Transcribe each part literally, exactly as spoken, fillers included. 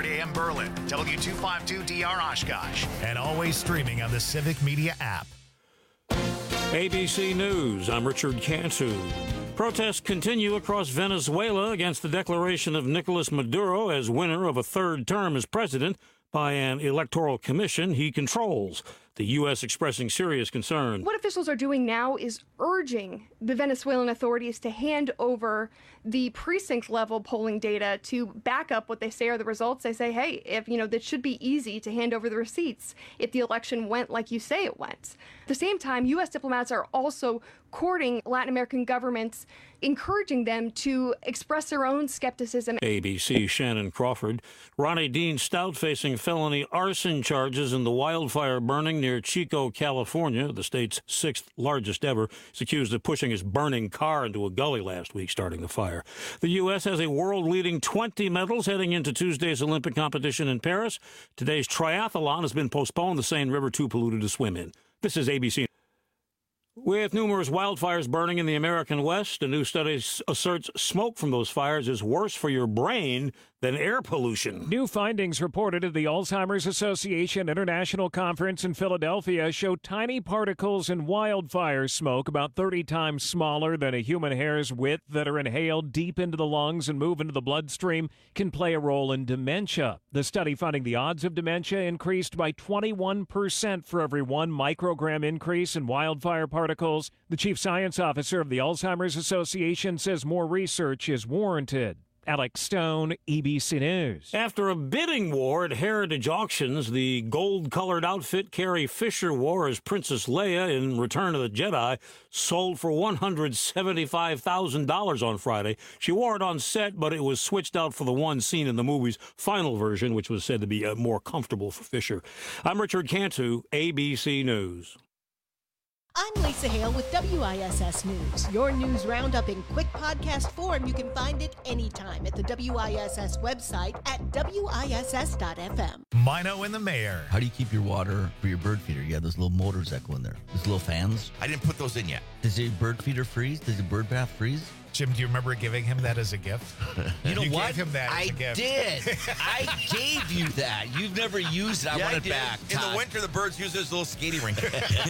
A M Berlin, W two fifty-two D R Oshkosh, and always streaming on the Civic Media app. A B C News, I'm Richard Cantu. Protests continue across Venezuela against the declaration of Nicolas Maduro as winner of a third term as president by an electoral commission he controls. The U S expressing serious concern. What officials are doing now is urging the Venezuelan authorities to hand over the precinct-level polling data to back up what they say are the results. They say, hey, if you know, that should be easy to hand over the receipts if the election went like you say it went. At the same time, U S diplomats are also courting Latin American governments, encouraging them to express their own skepticism. A B C Shannon Crawford. Ronnie Dean Stout facing felony arson charges in the wildfire burning near Chico, California, the state's sixth largest ever. He's accused of pushing his burning car into a gully last week, starting the fire. The U S has a world-leading twenty medals heading into Tuesday's Olympic competition in Paris. Today's triathlon has been postponed. The Seine River too polluted to swim in. This is A B C. With numerous wildfires burning in the American West, a new study asserts smoke from those fires is worse for your brain than air pollution. New findings reported at the Alzheimer's Association International Conference in Philadelphia show tiny particles in wildfire smoke, about thirty times smaller than a human hair's width, that are inhaled deep into the lungs and move into the bloodstream, can play a role in dementia. The study finding the odds of dementia increased by twenty-one percent for every one microgram increase in wildfire particles. The chief science officer of the Alzheimer's Association says more research is warranted. Alex Stone, A B C News. After a bidding war at Heritage Auctions, the gold-colored outfit Carrie Fisher wore as Princess Leia in Return of the Jedi sold for one hundred seventy-five thousand dollars on Friday. She wore it on set, but it was switched out for the one seen in the movie's final version, which was said to be uh, more comfortable for Fisher. I'm Richard Cantu, A B C News. I'm Lisa Hale with W I S S News. Your news roundup in quick podcast form. You can find it anytime at the W I S S website at W I S S dot F M. Mino and the Mayor. How do you keep your water for your bird feeder? You have those little motors that go in there. Those little fans. I didn't put those in yet. Does your bird feeder freeze? Does your bird bath freeze? Jim, do you remember giving him that as a gift? You know you what? Gave him that I as a gift. did. I gave you that. You've never used it. I yeah, want I it did. back. In Todd. the winter, the birds use this little skating rink.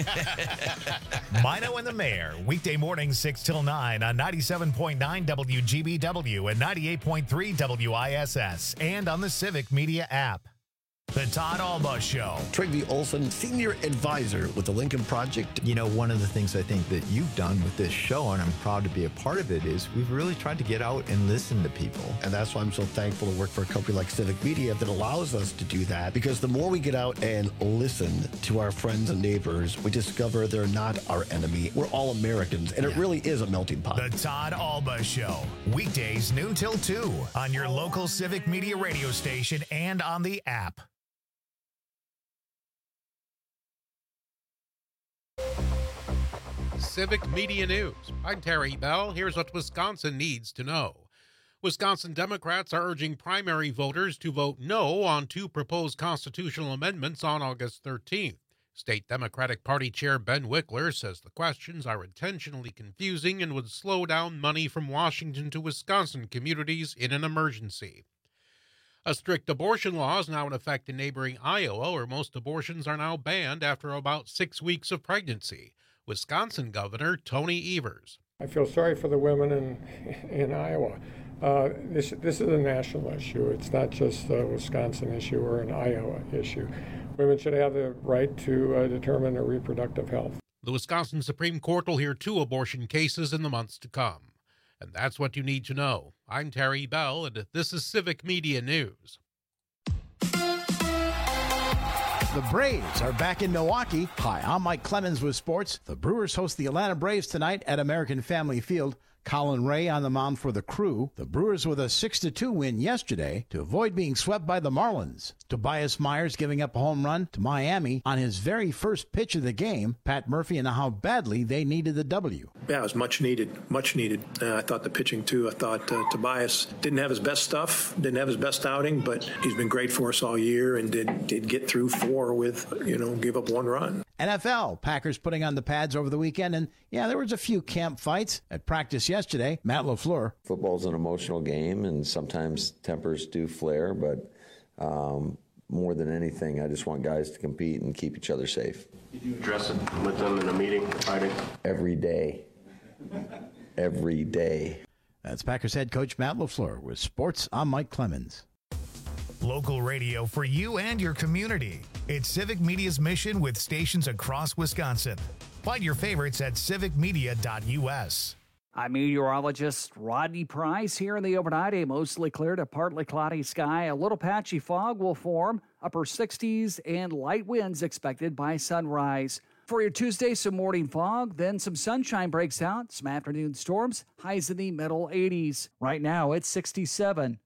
Mino and the Mayor, weekday mornings six till nine on ninety-seven point nine W G B W and ninety-eight point three W I S S, and on the Civic Media app. The Todd Alba Show. Trygve Olson, Senior Advisor with the Lincoln Project. You know, one of the things I think that you've done with this show, and I'm proud to be a part of it, is we've really tried to get out and listen to people. And that's why I'm so thankful to work for a company like Civic Media that allows us to do that. Because the more we get out and listen to our friends and neighbors, we discover they're not our enemy. We're all Americans, and yeah. It really is a melting pot. The Todd Alba Show. Weekdays noon till two on your local Civic Media radio station and on the app. Civic Media News. I'm Terry Bell. Here's what Wisconsin needs to know. Wisconsin Democrats are urging primary voters to vote no on two proposed constitutional amendments on August thirteenth. State Democratic Party Chair Ben Wickler says the questions are intentionally confusing and would slow down money from Washington to Wisconsin communities in an emergency. A strict abortion law is now in effect in neighboring Iowa, where most abortions are now banned after about six weeks of pregnancy. Wisconsin Governor Tony Evers. I feel sorry for the women in in Iowa. Uh, this this is a national issue. It's not just a Wisconsin issue or an Iowa issue. Women should have the right to uh, determine their reproductive health. The Wisconsin Supreme Court will hear two abortion cases in the months to come. And that's what you need to know. I'm Terry Bell, and this is Civic Media News. The Braves are back in Milwaukee. Hi, I'm Mike Clemens with sports. The Brewers host the Atlanta Braves tonight at American Family Field. Colin Ray on the mound for the Crew. The Brewers with a six to two win yesterday to avoid being swept by the Marlins. Tobias Myers giving up a home run to Miami on his very first pitch of the game. Pat Murphy and how badly they needed the W. Yeah, it was much needed, much needed. Uh, I thought the pitching, too. I thought uh, Tobias didn't have his best stuff, didn't have his best outing, but he's been great for us all year and did, did get through four with, you know, give up one run. N F L, Packers putting on the pads over the weekend, and yeah, there was a few camp fights at practice yesterday. Matt LaFleur. Football's an emotional game, and sometimes tempers do flare, but Um, more than anything, I just want guys to compete and keep each other safe. Did you address it with them in a meeting Friday? Every day. Every day. That's Packers head coach Matt LaFleur with Sports. I'm Mike Clemens. Local radio for you and your community. It's Civic Media's mission with stations across Wisconsin. Find your favorites at civic media dot u s. I'm meteorologist Rodney Price here in the overnight. A mostly clear to partly cloudy sky. A little patchy fog will form. Upper sixties and light winds expected by sunrise. For your Tuesday, some morning fog, then some sunshine breaks out. Some afternoon storms. Highs in the middle eighties. Right now, it's sixty-seven.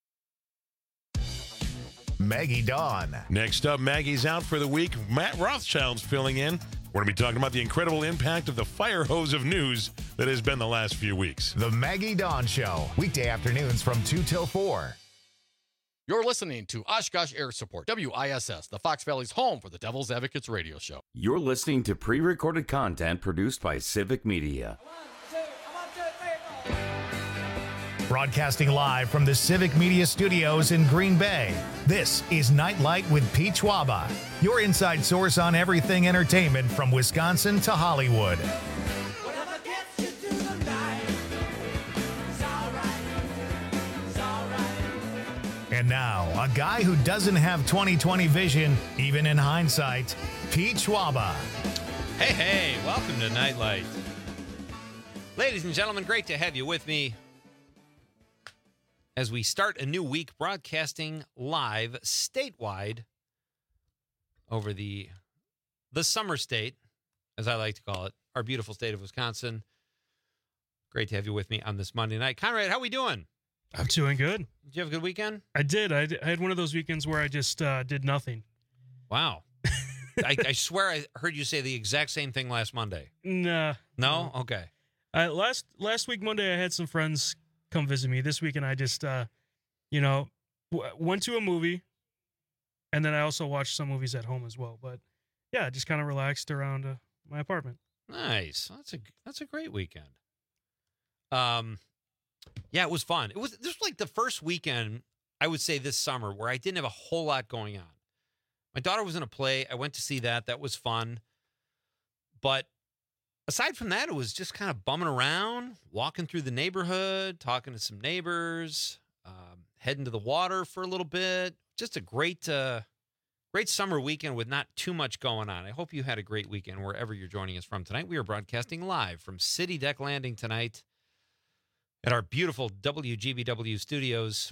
Maggie Dawn. Next up, Maggie's out for the week. Matt Rothschild's filling in. We're going to be talking about the incredible impact of the fire hose of news that has been the last few weeks. The Maggie Dawn Show, weekday afternoons from two till four. You're listening to Oshkosh Air Support, W I S S, the Fox Valley's home for the Devil's Advocates radio show. You're listening to pre-recorded content produced by Civic Media. Broadcasting live from the Civic Media Studios in Green Bay, this is Nightlight with Pete Schwaba, your inside source on everything entertainment from Wisconsin to Hollywood. And now, a guy who doesn't have twenty twenty vision, even in hindsight, Pete Schwaba. Hey, hey, welcome to Nightlight. Ladies and gentlemen, great to have you with me as we start a new week broadcasting live statewide over the the summer state, as I like to call it, our beautiful state of Wisconsin. Great to have you with me on this Monday night. Conrad, how we doing? I'm doing good. Did you have a good weekend? I did. I, did. I had one of those weekends where I just uh, did nothing. Wow. I, I swear I heard you say the exact same thing last Monday. Nah. No? Okay. Uh, last last week, Monday, I had some friends come visit me. This weekend, I just, uh, you know, w- went to a movie, and then I also watched some movies at home as well. But, yeah, just kind of relaxed around uh, my apartment. Nice. That's a that's a great weekend. Um, yeah, it was fun. It was this was like the first weekend, I would say, this summer where I didn't have a whole lot going on. My daughter was in a play. I went to see that. That was fun. But aside from that, it was just kind of bumming around, walking through the neighborhood, talking to some neighbors, um, heading to the water for a little bit. Just a great, uh, great summer weekend with not too much going on. I hope you had a great weekend wherever you're joining us from tonight. We are broadcasting live from City Deck Landing tonight at our beautiful W G B W studios.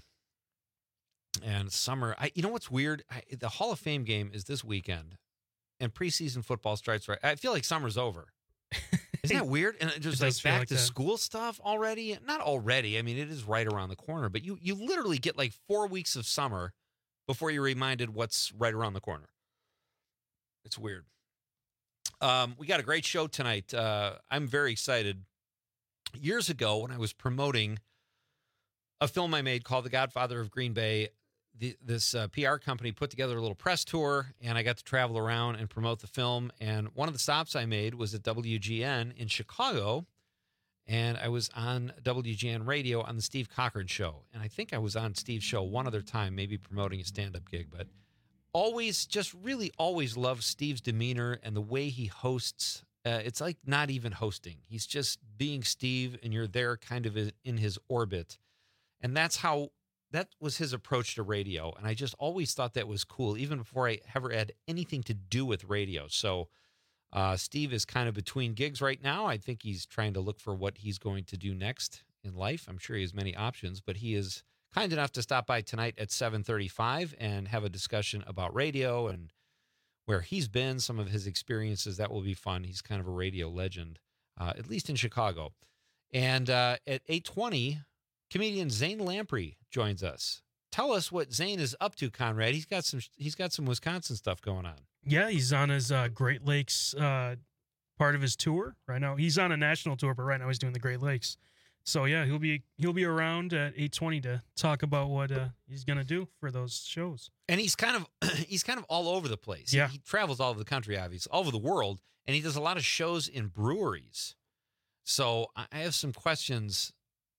And summer, I, you know what's weird? I, the Hall of Fame game is this weekend, and preseason football starts right. I feel like summer's over. Isn't that weird? And just It like does feel back like to that. school stuff already. Not already. I mean, it is right around the corner, but you you literally get like four weeks of summer before you're reminded what's right around the corner. It's weird. Um, we got a great show tonight. Uh, I'm very excited. Years ago, when I was promoting a film I made called The Godfather of Green Bay, the, this uh, P R company put together a little press tour, and I got to travel around and promote the film. And one of the stops I made was at W G N in Chicago, and I was on W G N radio on the Steve Cochran Show. And I think I was on Steve's show one other time, maybe promoting a stand-up gig, but always, just really always loved Steve's demeanor and the way he hosts. Uh, it's like not even hosting. He's just being Steve, and you're there kind of in his orbit. And that's how, that was his approach to radio. And I just always thought that was cool, even before I ever had anything to do with radio. So uh, Steve is kind of between gigs right now. I think he's trying to look for what he's going to do next in life. I'm sure he has many options, but he is kind enough to stop by tonight at seven thirty-five and have a discussion about radio and where he's been, some of his experiences. That will be fun. He's kind of a radio legend, uh, at least in Chicago. And uh, at eight twenty, comedian Zane Lamprey joins us. Tell us what Zane is up to, Conrad. He's got some he's got some Wisconsin stuff going on. Yeah, he's on his uh, Great Lakes uh, part of his tour right now. He's on a national tour, but right now he's doing the Great Lakes. So yeah, he'll be he'll be around at eight twenty to talk about what uh, he's gonna do for those shows. And he's kind of he's kind of all over the place. Yeah. He, he travels all over the country, obviously, all over the world, and he does a lot of shows in breweries. So I have some questions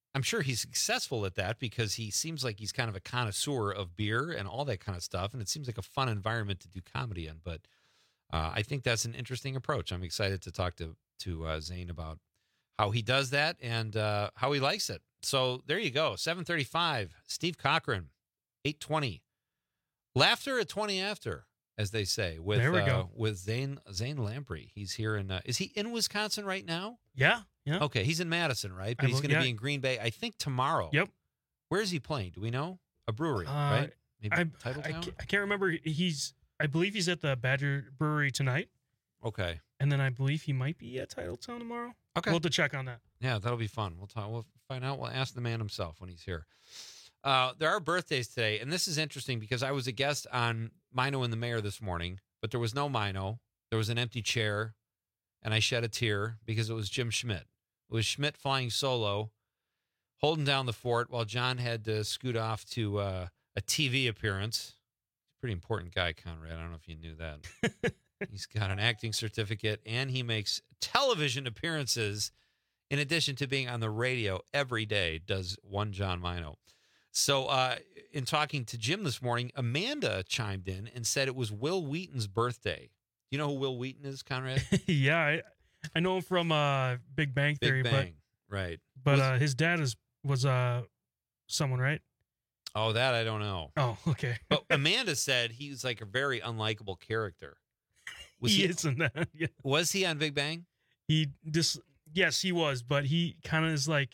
I'm sure he's successful at that because he seems like he's kind of a connoisseur of beer and all that kind of stuff. And it seems like a fun environment to do comedy in. But uh, I think that's an interesting approach. I'm excited to talk to, to uh, Zane about how he does that and uh, how he likes it. So there you go. seven thirty-five, Steve Cochran, eight twenty. Laughter at twenty after, as they say, with there we uh, go. with Zane Zane Lamprey. He's here in, uh, is he in Wisconsin right now? Yeah. Yeah. Okay, he's in Madison, right? But I he's will- going to yeah. be in Green Bay, I think, tomorrow. Yep. Where is he playing? Do we know? A brewery, Uh, right? Maybe I, Titletown? I, can't, I can't remember. He's, I believe he's at the Badger Brewery tonight. Okay. And then I believe he might be at Titletown tomorrow. Okay. We'll have to check on that. Yeah, that'll be fun. We'll talk. We'll find out. We'll ask the man himself when he's here. Uh, there are birthdays today, and this is interesting because I was a guest on Mino and the Mayor this morning, but there was no Mino. There was an empty chair, and I shed a tear because it was Jim Schmidt. It was Schmidt flying solo, holding down the fort while John had to scoot off to uh, a T V appearance. Pretty important guy, Conrad. I don't know if you knew that. He's got an acting certificate, and he makes television appearances in addition to being on the radio every day, does one John Mino. So uh, in talking to Jim this morning, Amanda chimed in and said it was Will Wheaton's birthday. You know who Will Wheaton is, Conrad? yeah, I, I know him from uh, Big Bang Theory, Big Bang, right. but but Was- uh, his dad is was uh someone, right? Oh, that I don't know. Oh, okay. But Amanda said he was like a very unlikable character. Was he he, is in that. Yeah. was he on Big Bang? He just yes, he was, but he kind of is like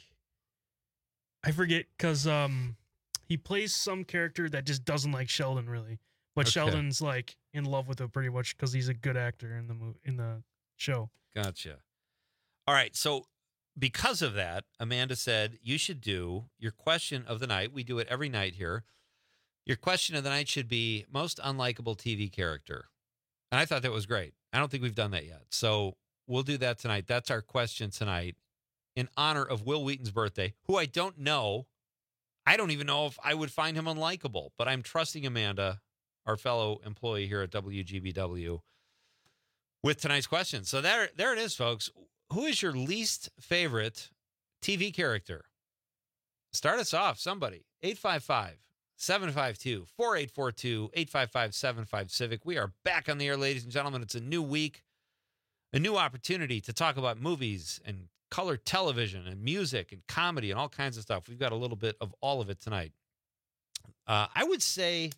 I forget because um he plays some character that just doesn't like Sheldon really, but Okay. Sheldon's like in love with him pretty much because he's a good actor in the movie in the show. Gotcha. All right. So because of that, Amanda said you should do your question of the night. We do it every night here. Your question of the night should be most unlikable T V character. And I thought that was great. I don't think we've done that yet. So we'll do that tonight. That's our question tonight in honor of Will Wheaton's birthday, who I don't know. I don't even know if I would find him unlikable, but I'm trusting Amanda, our fellow employee here at W G B W, with tonight's question. So there, there it is, folks. Who is your least favorite T V character? Start us off, somebody. eight five five, seven five two, four eight four two, eight five five seven five Civic. We are back on the air, ladies and gentlemen. It's a new week, a new opportunity to talk about movies and color television and music and comedy and all kinds of stuff. We've got a little bit of all of it tonight. Uh, I would say,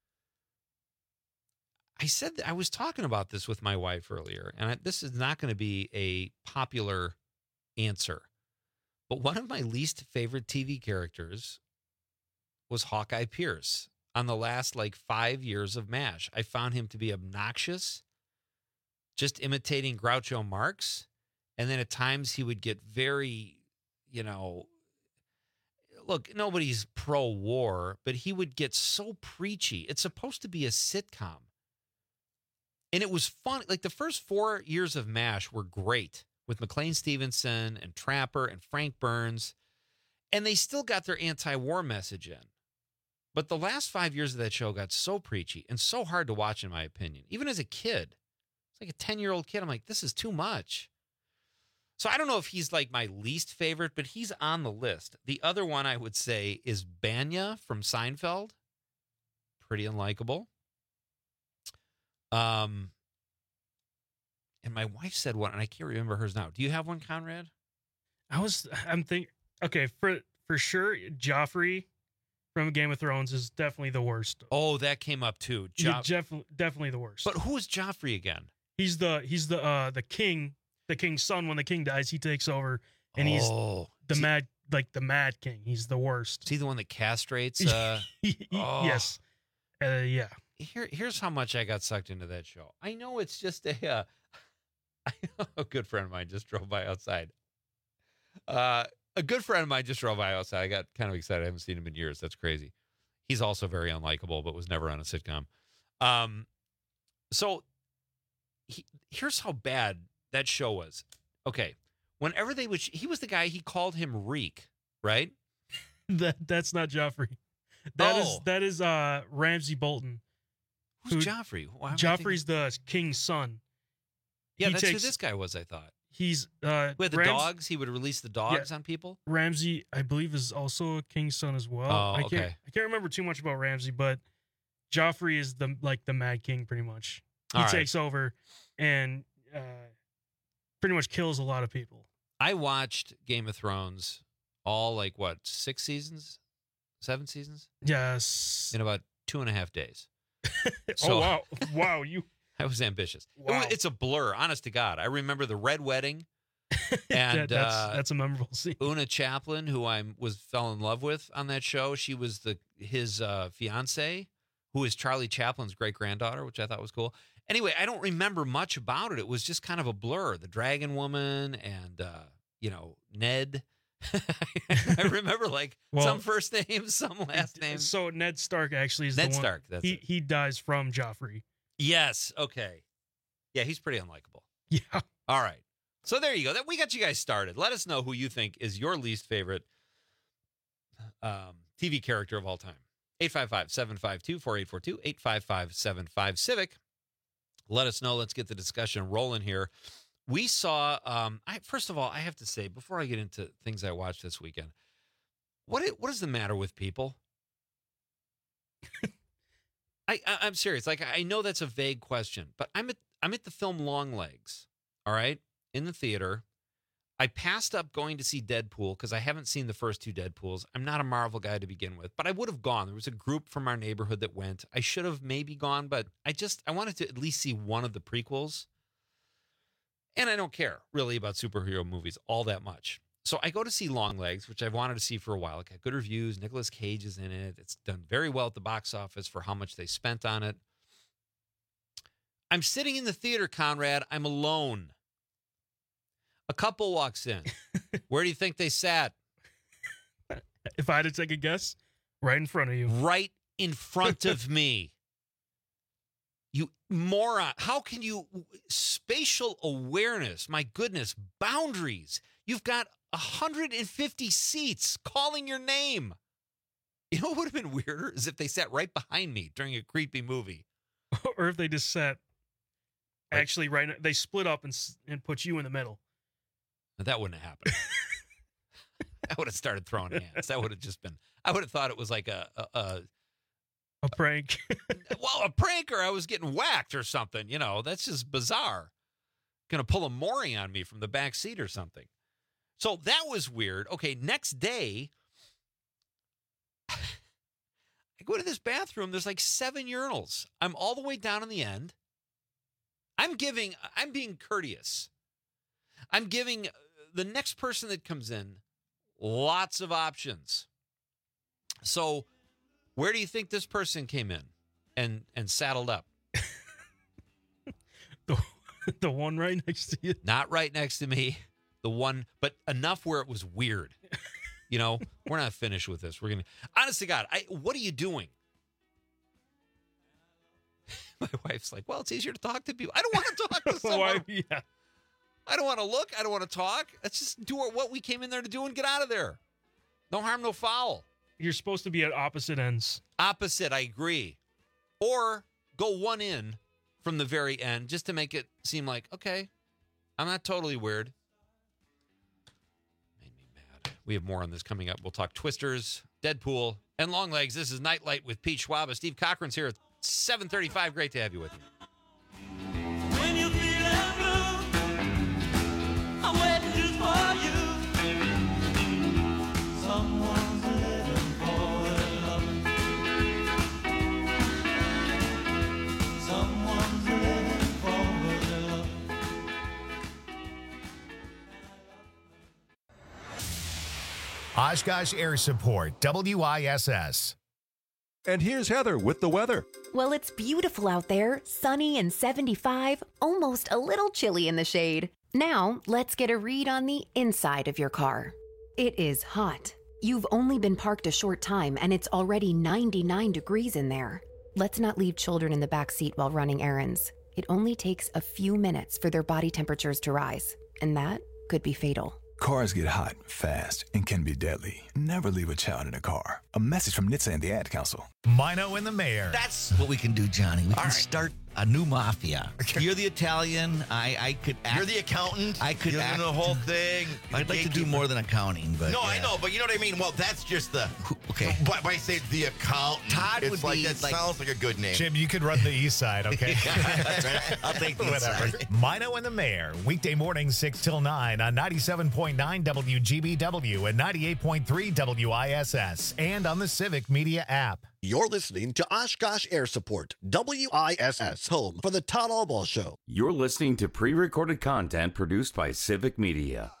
I said that I was talking about this with my wife earlier, and I, this is not going to be a popular answer, but one of my least favorite T V characters was Hawkeye Pierce on the last like five years of MASH. I found him to be obnoxious, just imitating Groucho Marx. And then at times he would get very, you know, look, nobody's pro-war, but he would get so preachy. It's supposed to be a sitcom. And it was fun. Like the first four years of MASH were great with McLean Stevenson and Trapper and Frank Burns. And they still got their anti-war message in. But the last five years of that show got so preachy and so hard to watch, in my opinion. Even as a kid, it's like a ten-year-old kid. I'm like, this is too much. So I don't know if he's like my least favorite, but he's on the list. The other one I would say is Banya from Seinfeld. Pretty unlikable. Um, and my wife said one, and I can't remember hers now. Do you have one, Conrad? I was I'm thinking okay, for for sure Joffrey from Game of Thrones is definitely the worst. Oh, that came up too. Jo- Jo- Def- definitely the worst. but who is Joffrey again? He's the he's the uh the king, the king's son. When the king dies, he takes over, and he's Oh, the is he- mad like the mad king. He's the worst. Is he the one that castrates? Uh, oh. Yes. Uh, yeah. Here, here's how much I got sucked into that show. I know it's just a, uh, a good friend of mine just drove by outside. Uh, a good friend of mine just drove by outside. I got kind of excited. I haven't seen him in years. That's crazy. He's also very unlikable, but was never on a sitcom. Um, so he, here's how bad that show was. Okay. Whenever they would, he was the guy, he called him Reek, right? That that's not Joffrey. That is Oh. that is uh Ramsay Bolton. Who's Joffrey? Why am I Joffrey's the king's son. Yeah, He that's takes- who this guy was, I thought. he's uh, with the Rams- dogs. He would release the dogs Yeah. on people. Ramsey, I believe, is also a king's son as well. Oh, I can't, okay. I can't remember too much about Ramsey, but Joffrey is the like the Mad King, pretty much. He All right. takes over and uh, pretty much kills a lot of people. I watched Game of Thrones all like what six seasons, seven seasons Yes. in about two and a half days. oh wow, wow! You. I was ambitious. It Wow. was- it's a blur, honest to God. I remember the red wedding, and That- that's uh, that's a memorable scene. Una Chaplin, who I was fell in love with on that show. She was the his uh, fiance, who is Charlie Chaplin's great granddaughter, which I thought was cool. Anyway, I don't remember much about it. It was just kind of a blur. The Dragon Woman and uh, you know Ned. I remember like Well, some first names, some last names. So Ned Stark actually is Ned the one. Stark, that's he it. he dies from Joffrey. Yes. Okay. Yeah, he's pretty unlikable. Yeah. All right. So there you go. That we got you guys started. Let us know who you think is your least favorite um, T V character of all time. eight five five, seven five two, four eight four two, eight five five, seven five Civic. Let us know. Let's get the discussion rolling here. We saw, um, I, first of all, I have to say, before I get into things I watched this weekend, what is, what is the matter with people? I, I I'm serious. Like, I know that's a vague question, but I'm at I'm at the film Longlegs, all right, in the theater. I passed up going to see Deadpool because I haven't seen the first two Deadpools. I'm not a Marvel guy to begin with, but I would have gone. There was a group from our neighborhood that went. I should have maybe gone, but I just I wanted to at least see one of the prequels. And I don't care really about superhero movies all that much. So I go to see Longlegs, which I've wanted to see for a while. It got good reviews. Nicolas Cage is in it. It's done very well at the box office for how much they spent on it. I'm sitting in the theater, Conrad. I'm alone. A couple walks in. Where do you think they sat? If I had to take a guess, right in front of you. Right in front of me. You moron. How can you... Spatial awareness. My goodness. Boundaries. You've got one hundred fifty seats calling your name. You know what would have been weirder is if they sat right behind me during a creepy movie. Or if they just sat actually right... They split up and s- and put you in the middle. That wouldn't have happened. I would have started throwing hands. That would have just been... I would have thought it was like a... a, a A prank. well, a prank, or I was getting whacked or something. You know, that's just bizarre. Going to pull a Maury on me from the back seat or something. So that was weird. Okay, next day, I go to this bathroom. There's like seven urinals. I'm all the way down in the end. I'm giving, I'm being courteous. I'm giving the next person that comes in lots of options. So where do you think this person came in and, and saddled up? the, the one right next to you? Not right next to me. The one, but enough where it was weird. You know, we're not finished with this. We're going to, honest to God, I, what are you doing? My wife's like, well, it's easier to talk to people. I don't want to talk to someone. Why, yeah. I don't want to look. I don't want to talk. Let's just do what we came in there to do and get out of there. No harm, no foul. You're supposed to be at opposite ends. Opposite, I agree. Or go one in from the very end just to make it seem like, okay, I'm not totally weird. Made me mad. We have more on this coming up. We'll talk Twisters, Deadpool, and Longlegs. This is Nightlight with Pete Schwab. Steve Cochran's here at seven thirty-five. Great to have you with me. When you feel blue, I'm waiting just for you. Someone's living for their love. Someone's living for their love. Oshkosh Air Support, W I S S. And here's Heather with the weather. Well, it's beautiful out there, sunny and seventy-five, almost a little chilly in the shade. Now, let's get a read on the inside of your car. It is hot. You've only been parked a short time and it's already ninety-nine degrees in there. Let's not leave children in the back seat while running errands. It only takes a few minutes for their body temperatures to rise, and that could be fatal. Cars get hot, fast, and can be deadly. Never leave a child in a car. A message from N H T S A and the Ad Council. Mino and the Mayor. That's what we can do, Johnny. We can right. start a new mafia. You're the Italian. I, I could act. You're the accountant. I could You're act. doing the whole thing. I'd like to do more than accounting, but no, yeah. I know, but you know what I mean. Well, that's just the okay. But by saying the accountant, Todd it's would like be that like- sounds like a good name. Jim, you could run the east side, okay? That's right. I'll take the Whatever. inside. Mino and the Mayor, weekday mornings six till nine on ninety-seven point nine W G B W and ninety-eight point three W I S S and on the Civic Media app. You're listening to Oshkosh Air Support, W I S S, home for the Todd Albaugh Show. You're listening to pre-recorded content produced by Civic Media.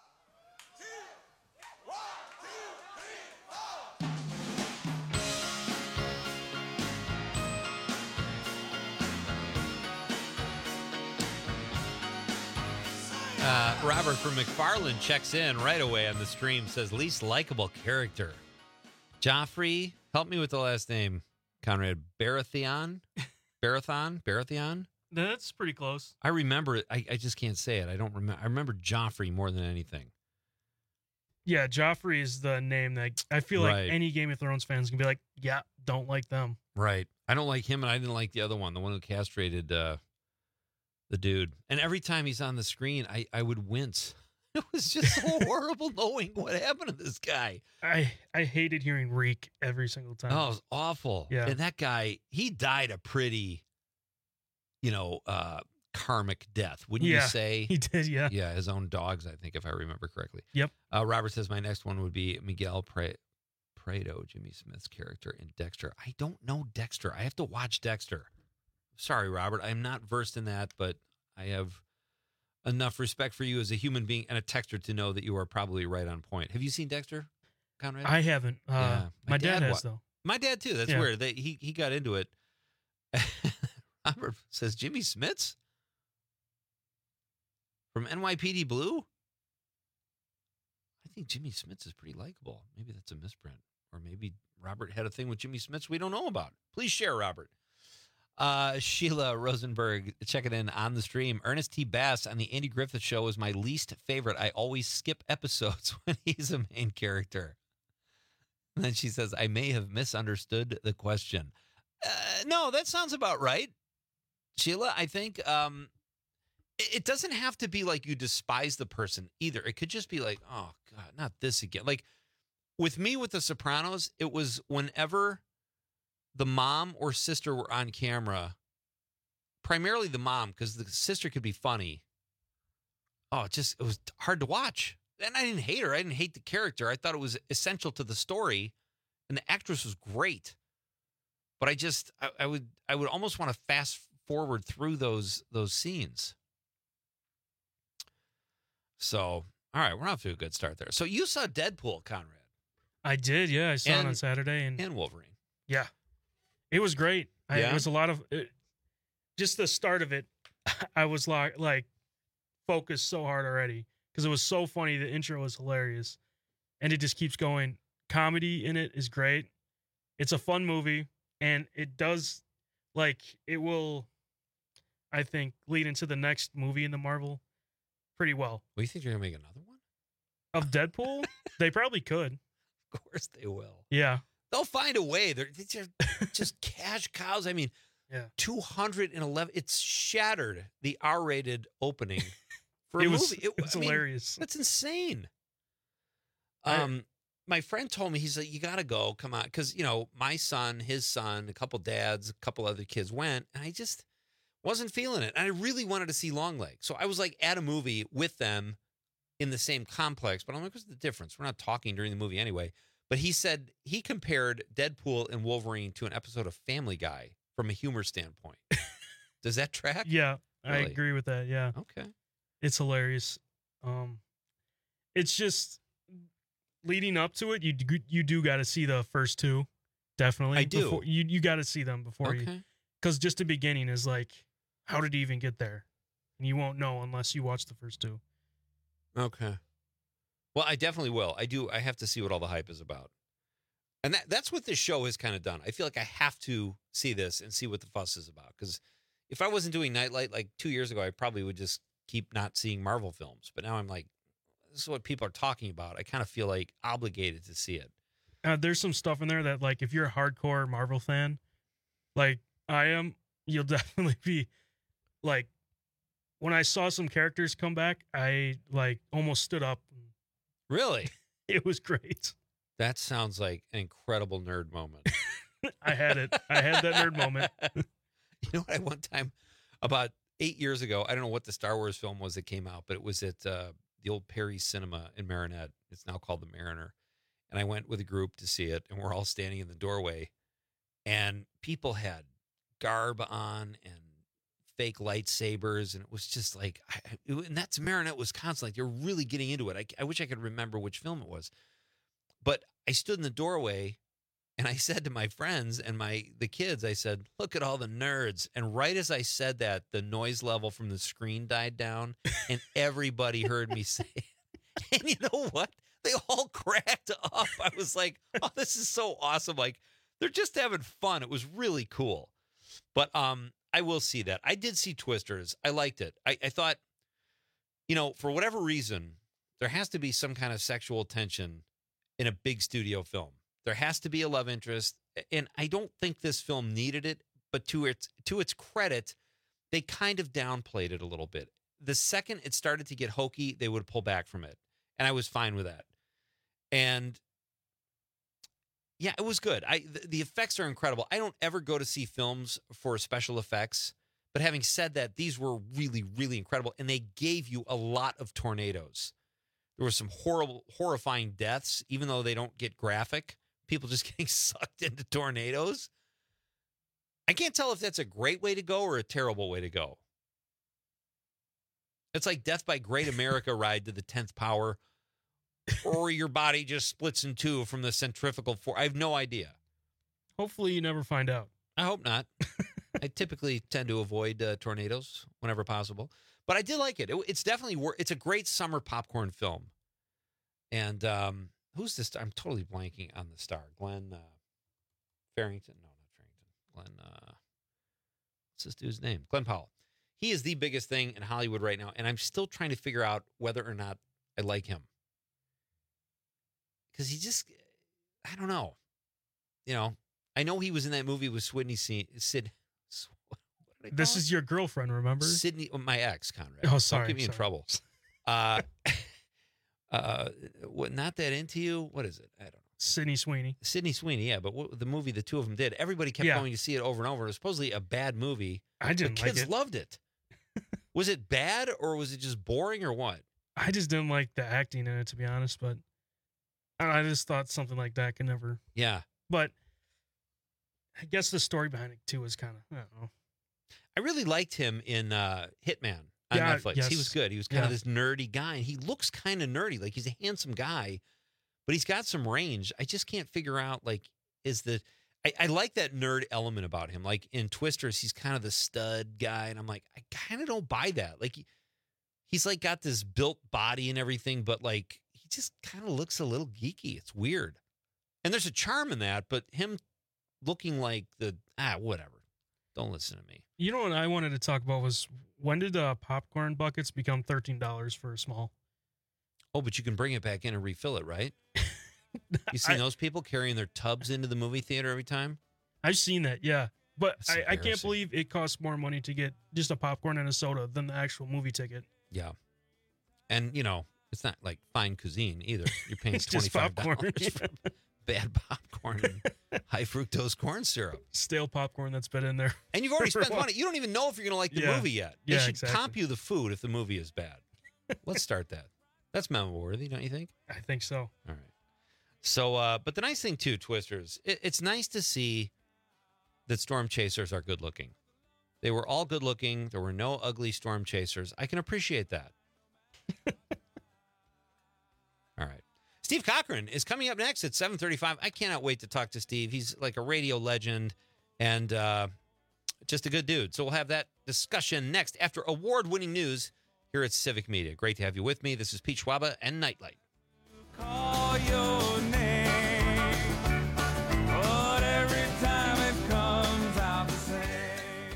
Uh, Robert from McFarland checks in right away on the stream, says least likable character. Joffrey, help me with the last name, Conrad. Baratheon? Barathon? Baratheon? That's pretty close. I remember it. I, I just can't say it. I don't remember. I remember Joffrey more than anything. Yeah, Joffrey is the name that I feel Right. like any Game of Thrones fans can be like, yeah, don't like them. Right. I don't like him, and I didn't like the other one, the one who castrated uh, the dude. And every time he's on the screen, I, I would wince. It was just so horrible knowing what happened to this guy. I I hated hearing reek every single time. Oh, it was awful. Yeah. And that guy, he died a pretty, you know, uh, karmic death, wouldn't Yeah, you say? he did, yeah. Yeah, his own dogs, I think, if I remember correctly. Yep. Uh, Robert says my next one would be Miguel Pre- Prado, Jimmy Smith's character in Dexter. I don't know Dexter. I have to watch Dexter. Sorry, Robert. I'm not versed in that, but I have enough respect for you as a human being and a texter to know that you are probably right on point. Have you seen Dexter, Conrad? I haven't. Uh, Yeah. My, dad, has, wa- though. My dad, too. That's Yeah. weird. They, he, he got into it. Robert says Jimmy Smits from N Y P D Blue? I think Jimmy Smits is pretty likable. Maybe that's a misprint. Or maybe Robert had a thing with Jimmy Smits we don't know about. Please share, Robert. Uh, Sheila Rosenberg checking in on the stream. Ernest T. Bass on the Andy Griffith Show is my least favorite. I always skip episodes when he's a main character. And then she says, I may have misunderstood the question. Uh, no, that sounds about right. Sheila, I think um, it, it doesn't have to be like you despise the person either. It could just be like, oh, God, not this again. Like with me with The Sopranos, it was whenever the mom or sister were on camera, primarily the mom, because the sister could be funny. Oh, it just, it was hard to watch. And I didn't hate her. I didn't hate the character. I thought it was essential to the story, and the actress was great. But I just, I, I would, I would almost want to fast forward through those those scenes. So, all right, we're off to a good start there. So you saw Deadpool, Conrad. I did, yeah. I saw it And- on Saturday. And, and Wolverine. Yeah. It was great. I, Yeah? It was a lot of, it, just the start of it, I was like, like focused so hard already because it was so funny. The intro was hilarious. And it just keeps going. Comedy in it is great. It's a fun movie. And it does, like, it will, I think, lead into the next movie in the Marvel pretty well. Well, you think you're going to make another one? Of Deadpool? They probably could. Of course they will. Yeah. They'll find a way. They're, they're just, just cash cows. I mean, yeah. two hundred eleven. It's shattered the R-rated opening for a It was- movie. it's I mean, hilarious. That's insane. I- Um, my friend told me, he's like, you got to go. Come on. Because, you know, my son, his son, a couple dads, a couple other kids went. And I just wasn't feeling it. And I really wanted to see Longlegs. So I was like at a movie with them in the same complex. But I'm like, what's the difference? We're not talking during the movie anyway. But he said he compared Deadpool and Wolverine to an episode of Family Guy from a humor standpoint. Does that track? Yeah, I Really? agree with that. Yeah. Okay. It's hilarious. Um, it's just leading up to it. You do, you do got to see the first two, definitely. I do. Before, you you got to see them before you, Okay. because just the beginning is like, how did he even get there? And you won't know unless you watch the first two. Okay. Well, I definitely will. I do. I have to see what all the hype is about. And that, that's what this show has kind of done. I feel like I have to see this and see what the fuss is about. Because if I wasn't doing Nightlight like two years ago, I probably would just keep not seeing Marvel films. But now I'm like, this is what people are talking about. I kind of feel like obligated to see it. Uh, there's some stuff in there that, like, if you're a hardcore Marvel fan, like I am, you'll definitely be like when I saw some characters come back, I like almost stood up. Really? It was great. That sounds like an incredible nerd moment. I had it. I had that nerd moment. You know what? I one time, about eight years ago, I don't know what the Star Wars film was that came out, but it was at uh, the old Perry Cinema in Marinette. It's now called the Mariner. And I went with a group to see it, and we're all standing in the doorway. And people had garb on and fake lightsabers, and it was just like, I, it, and that's Marinette, Wisconsin. Like, you're really getting into it. I, I wish I could remember which film it was. But I stood in the doorway, and I said to my friends and my the kids, I said, look at all the nerds. And right as I said that, the noise level from the screen died down, and everybody heard me say it. And you know what? They all cracked up. I was like, oh, this is so awesome. Like, they're just having fun. It was really cool. But um, I will see that. I did see Twisters. I liked it. I, I thought, you know, for whatever reason, there has to be some kind of sexual tension in a big studio film. There has to be a love interest. And I don't think this film needed it, but to its to its credit, they kind of downplayed it a little bit. The second it started to get hokey, they would pull back from it. And I was fine with that. And yeah, it was good. I the, the effects are incredible. I don't ever go to see films for special effects, but having said that, these were really, really incredible, and they gave you a lot of tornadoes. There were some horrible, horrifying deaths, even though they don't get graphic. People just getting sucked into tornadoes. I can't tell if that's a great way to go or a terrible way to go. It's like Death by Great America ride to the tenth power, or your body just splits in two from the centrifugal force. I have no idea. Hopefully you never find out. I hope not. I typically tend to avoid uh, tornadoes whenever possible. But I did like it. it it's definitely, wor- it's a great summer popcorn film. And um, who's this? I'm totally blanking on the star. Glenn uh, Farrington? No, not Farrington. Glenn, uh, what's this dude's name? Glenn Powell. He is the biggest thing in Hollywood right now. And I'm still trying to figure out whether or not I like him. Because he just, I don't know. You know, I know he was in that movie with Sydney, Sid. What did I This call is it? your girlfriend, remember? Sydney, my ex, Conrad. Oh, sorry. Don't get me in sorry. trouble. Uh, uh, what? Not that into you? What is it? I don't know. Sydney Sweeney. Sydney Sweeney, yeah. But what, the movie the two of them did, everybody kept Yeah. going to see it over and over. It was supposedly a bad movie. I didn't but like kids it. loved it. Was it bad or was it just boring or what? I just didn't like the acting in it, to be honest. But I, don't know, I just thought something like that could never. Yeah. But I guess the story behind it too was kind of, I don't know. I really liked him in uh, Hitman on Yeah, Netflix. yes. He was good. He was kind of Yeah. this nerdy guy, and he looks kind of nerdy. Like, he's a handsome guy, but he's got some range. I just can't figure out, like, is the I, I like that nerd element about him. Like in Twisters, he's kind of the stud guy, and I'm like, I kind of don't buy that. Like, he, he's like got this built body and everything, but like he just kind of looks a little geeky. It's weird, and there's a charm in that. But him looking like the ah whatever. Don't listen to me. You know what I wanted to talk about was when did uh, popcorn buckets become thirteen dollars for a small? Oh, but you can bring it back in and refill it, right? You seen I- those people carrying their tubs into the movie theater every time? I've seen that, yeah. But That's I, I can't embarrassing. believe it costs more money to get just a popcorn and a soda than the actual movie ticket. Yeah. And, you know, it's not like fine cuisine either. You're paying It's just twenty-five dollars popcorn. for bad popcorn and high fructose corn syrup. Stale popcorn that's been in there. And you've already for a spent while. money. You don't even know if you're going to like the Yeah. movie yet. They Yeah, should exactly. comp you the food if the movie is bad. Let's start that. That's memorable worthy, don't you think? I think so. All right. So, uh, but the nice thing too, Twisters, it, it's nice to see that storm chasers are good looking. They were all good looking. There were no ugly storm chasers. I can appreciate that. All right. Steve Cochran is coming up next at seven thirty-five. I cannot wait to talk to Steve. He's like a radio legend and uh, just a good dude. So we'll have that discussion next after award-winning news here at Civic Media. Great to have you with me. This is Pete Schwaba and Nightlight. Call your name, but every time it comes out the same.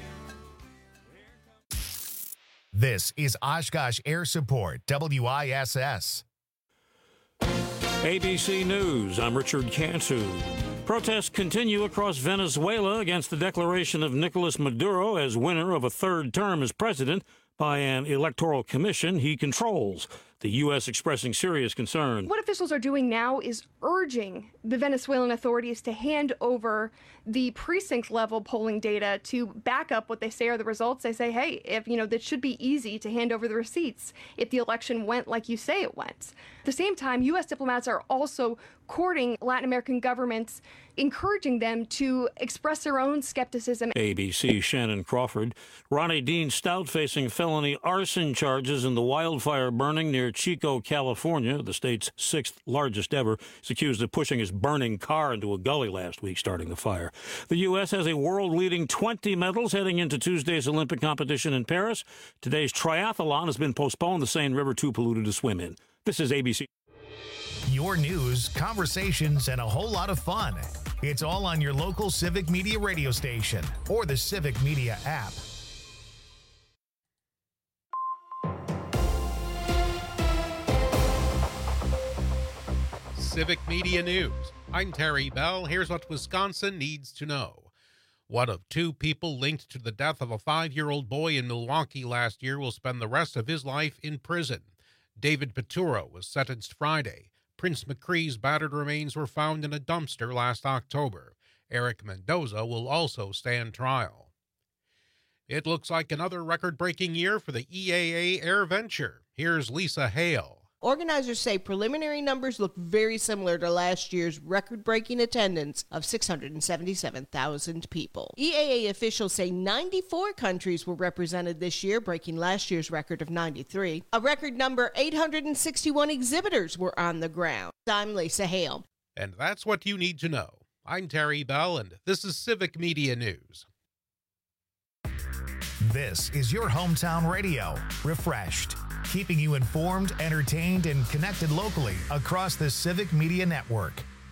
This is Oshkosh Air Support, W I S S. A B C News, I'm Richard Cantu. Protests continue across Venezuela against the declaration of Nicolas Maduro as winner of a third term as president by an electoral commission he controls. The U S expressing serious concern. What officials are doing now is urging the Venezuelan authorities to hand over the precinct level polling data to back up what they say are the results. They say, hey, if you know, that should be easy to hand over the receipts if the election went like you say it went. At the same time, U S diplomats are also courting Latin American governments, encouraging them to express their own skepticism. A B C Shannon Crawford. Ronnie Dean Stout facing felony arson charges in the wildfire burning near Chico, California, the state's sixth largest ever. He's accused of pushing his burning car into a gully last week, starting the fire. The U S has a world-leading twenty medals heading into Tuesday's Olympic competition in Paris. Today's triathlon has been postponed. The Seine River too polluted to swim in. This is A B C. Your news, conversations, and a whole lot of fun. It's all on your local Civic Media radio station or the Civic Media app. Civic Media News. I'm Terry Bell. Here's what Wisconsin needs to know. One of two people linked to the death of a five-year-old boy in Milwaukee last year will spend the rest of his life in prison. David Peturo was sentenced Friday. Prince McCree's battered remains were found in a dumpster last October. Eric Mendoza will also stand trial. It looks like another record-breaking year for the E A A Air Venture. Here's Lisa Hale. Organizers say preliminary numbers look very similar to last year's record-breaking attendance of six hundred seventy-seven thousand people. E A A officials say ninety-four countries were represented this year, breaking last year's record of ninety-three. A record number eight hundred sixty-one exhibitors were on the ground. I'm Lisa Hale. And that's what you need to know. I'm Terry Bell, and this is Civic Media News. This is your hometown radio, refreshed, keeping you informed, entertained, and connected locally across the Civic Media Network.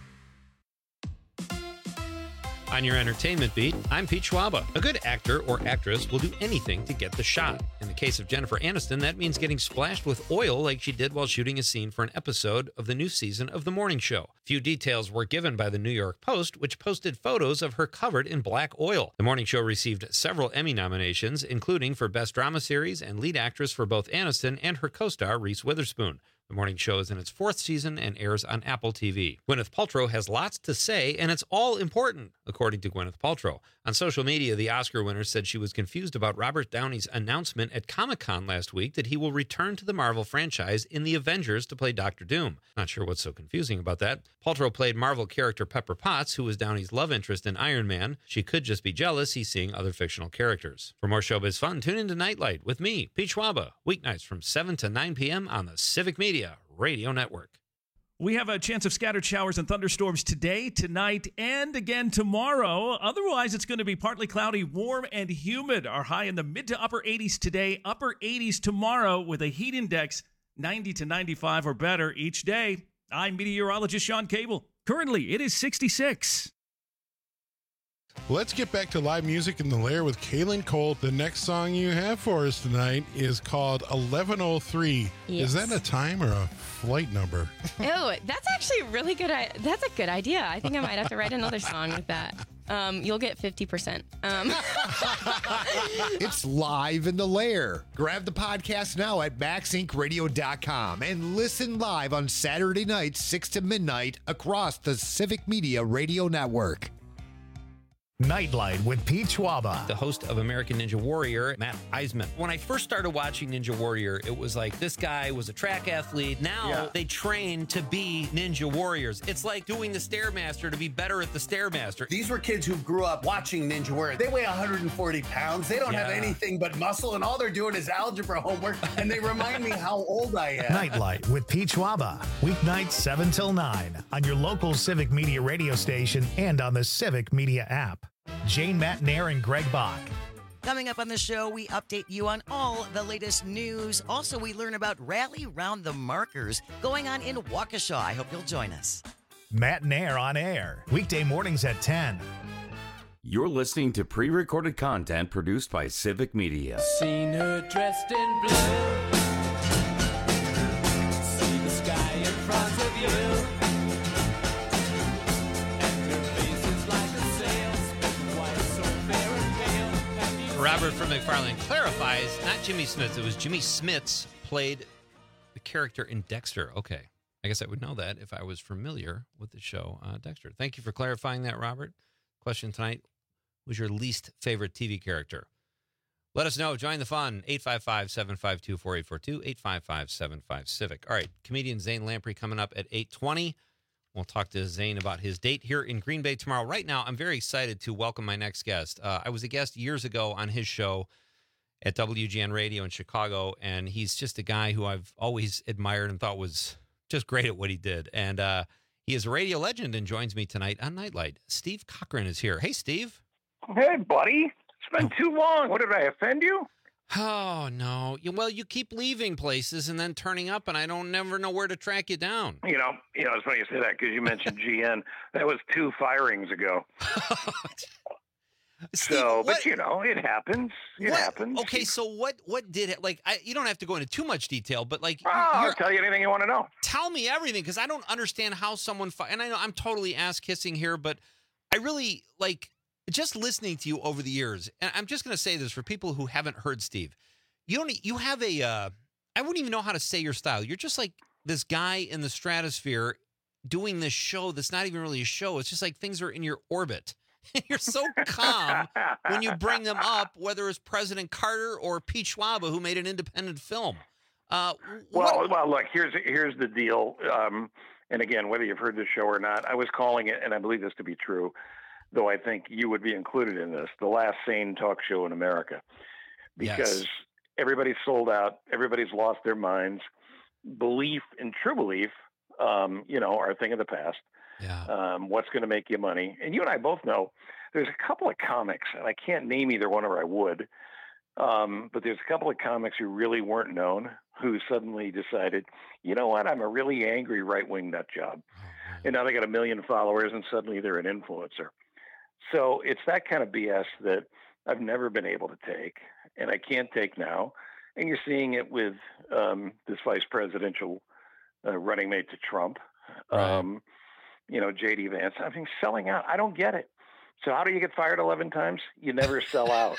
On your entertainment beat, I'm Pete Schwaba. A good actor or actress will do anything to get the shot. In the case of Jennifer Aniston, that means getting splashed with oil like she did while shooting a scene for an episode of the new season of The Morning Show. Few details were given by the New York Post, which posted photos of her covered in black oil. The Morning Show received several Emmy nominations, including for Best Drama Series and Lead Actress for both Aniston and her co-star Reese Witherspoon. The Morning Show is in its fourth season and airs on Apple T V. Gwyneth Paltrow has lots to say, and it's all important, according to Gwyneth Paltrow. On social media, the Oscar winner said she was confused about Robert Downey's announcement at Comic-Con last week that he will return to the Marvel franchise in The Avengers to play Doctor Doom. Not sure what's so confusing about that. Paltrow played Marvel character Pepper Potts, who was Downey's love interest in Iron Man. She could just be jealous he's seeing other fictional characters. For more showbiz fun, tune into Nightlight with me, Pete Schwaba, weeknights from seven to nine p.m. on the Civic Media Radio Network. We have a chance of scattered showers and thunderstorms today, tonight, and again tomorrow. Otherwise, it's going to be partly cloudy, warm, and humid. Our high in the mid to upper eighties today, upper eighties tomorrow with a heat index ninety to ninety-five or better each day. I'm meteorologist Sean Cable. Currently, it is sixty-six. Let's get back to live music in the Lair with Kaylin Cole. The next song you have for us tonight is called eleven oh three. Yes. Is that a time or a flight number? Oh, that's actually a really good. I- that's a good idea. I think I might have to write another song with that. Um, you'll get fifty percent. Um. It's live in the Lair. Grab the podcast now at max inc radio dot com and listen live on Saturday nights, six to midnight across the Civic Media Radio Network. Nightlight with Pete Schwaba. The host of American Ninja Warrior, Matt Eisman. When I first started watching Ninja Warrior, it was like this guy was a track athlete. Now yeah. they train to be Ninja Warriors. It's like doing the Stairmaster to be better at the Stairmaster. These were kids who grew up watching Ninja Warrior. They weigh one hundred forty pounds. They don't yeah. have anything but muscle, and all they're doing is algebra homework, and they remind me how old I am. Nightlight with Pete Schwaba. Weeknights seven till nine on your local Civic Media radio station and on the Civic Media app. Jane Matnair and Greg Bach. Coming up on the show, we update you on all the latest news. Also, we learn about Rally Round the Markers going on in Waukesha. I hope you'll join us. Matnair on air, weekday mornings at ten. You're listening to pre-recorded content produced by Civic Media. Seen her dressed in blue. See the sky in front of you. And her face Robert from McFarland clarifies, not Jimmy Smits. It was Jimmy Smits played the character in Dexter. Okay. I guess I would know that if I was familiar with the show uh, Dexter. Thank you for clarifying that, Robert. Question tonight was your least favorite T V character. Let us know. Join the fun. eight five five, seven five two, four eight four two, eight five five, seven five, Civic. All right. Comedian Zane Lamprey coming up at eight twenty. We'll talk to Zane about his date here in Green Bay tomorrow. Right now, I'm very excited to welcome my next guest. Uh, I was a guest years ago on his show at W G N Radio in Chicago, and he's just a guy who I've always admired and thought was just great at what he did. And uh, he is a radio legend and joins me tonight on Nightlight. Steve Cochran is here. Hey, Steve. Hey, buddy. It's been too long. What, did I offend you? Oh, no. You, well, you keep leaving places and then turning up, and I don't never know where to track you down. You know, you know, it's funny you say that because you mentioned G N. That was two firings ago. Steve, so, what, but you know, it happens. It what, happens. Okay, so what what did it, like, I, you don't have to go into too much detail, but like. Oh, I'll tell you anything you want to know. Tell me everything, because I don't understand how someone, fi- and I know I'm totally ass-kissing here, but I really, like, just listening to you over the years, and I'm just going to say this for people who haven't heard Steve, you don't, you have a, uh, I wouldn't even know how to say your style. You're just like this guy in the stratosphere doing this show that's not even really a show. It's just like things are in your orbit. You're so calm when you bring them up, whether it's President Carter or Pete Schwaba, who made an independent film. Uh, well, what- well, look, here's here's the deal. Um, and again, whether you've heard this show or not, I was calling it, and I believe this to be true, though I think you would be included in this, the last sane talk show in America. Because Yes. everybody's sold out, everybody's lost their minds. Belief and true belief, um, you know, are a thing of the past. Yeah. Um, what's going to make you money? And you and I both know there's a couple of comics, and I can't name either one, or I would. Um, but there's a couple of comics who really weren't known, who suddenly decided, you know what, I'm a really angry right-wing nut job. And now they got a million followers, and suddenly they're an influencer. So it's that kind of B S that I've never been able to take, and I can't take now. And you're seeing it with um, this vice presidential uh, running mate to Trump. Right. Um, you know, J D Vance. I mean, selling out. I don't get it. So how do you get fired eleven times? You never sell out.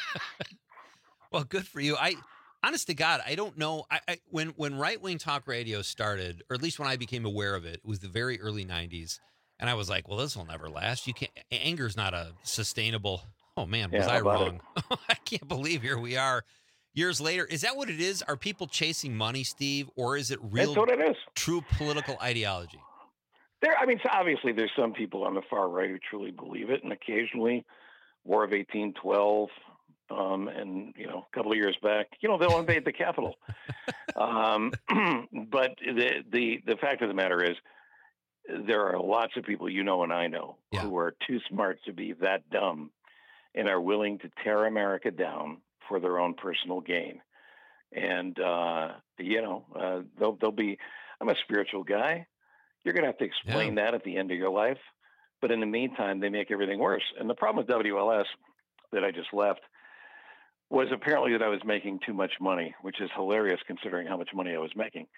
Well, good for you. I, honest to God, I don't know. I, I when when right wing talk radio started, or at least when I became aware of it, it was the very early nineties, and I was like, well, this will never last. You can't. Anger's not a sustainable. Oh man, was Yeah, I how about wrong? I can't believe here we are, years later. Is that what it is? Are people chasing money, Steve, or is it real? That's what it is. True political ideology. There, I mean, so obviously there's some people on the far right who truly believe it, and occasionally War of eighteen twelve, um, and, you know, a couple of years back, you know, they'll invade the Capitol. um, but the, the, the fact of the matter is there are lots of people, you know, and I know, Yeah. who are too smart to be that dumb and are willing to tear America down for their own personal gain. And, uh, you know, uh, they'll, they'll be, I'm a spiritual guy. You're going to have to explain that at the end of your life. But in the meantime, they make everything worse. And the problem with W L S that I just left was apparently that I was making too much money, which is hilarious considering how much money I was making.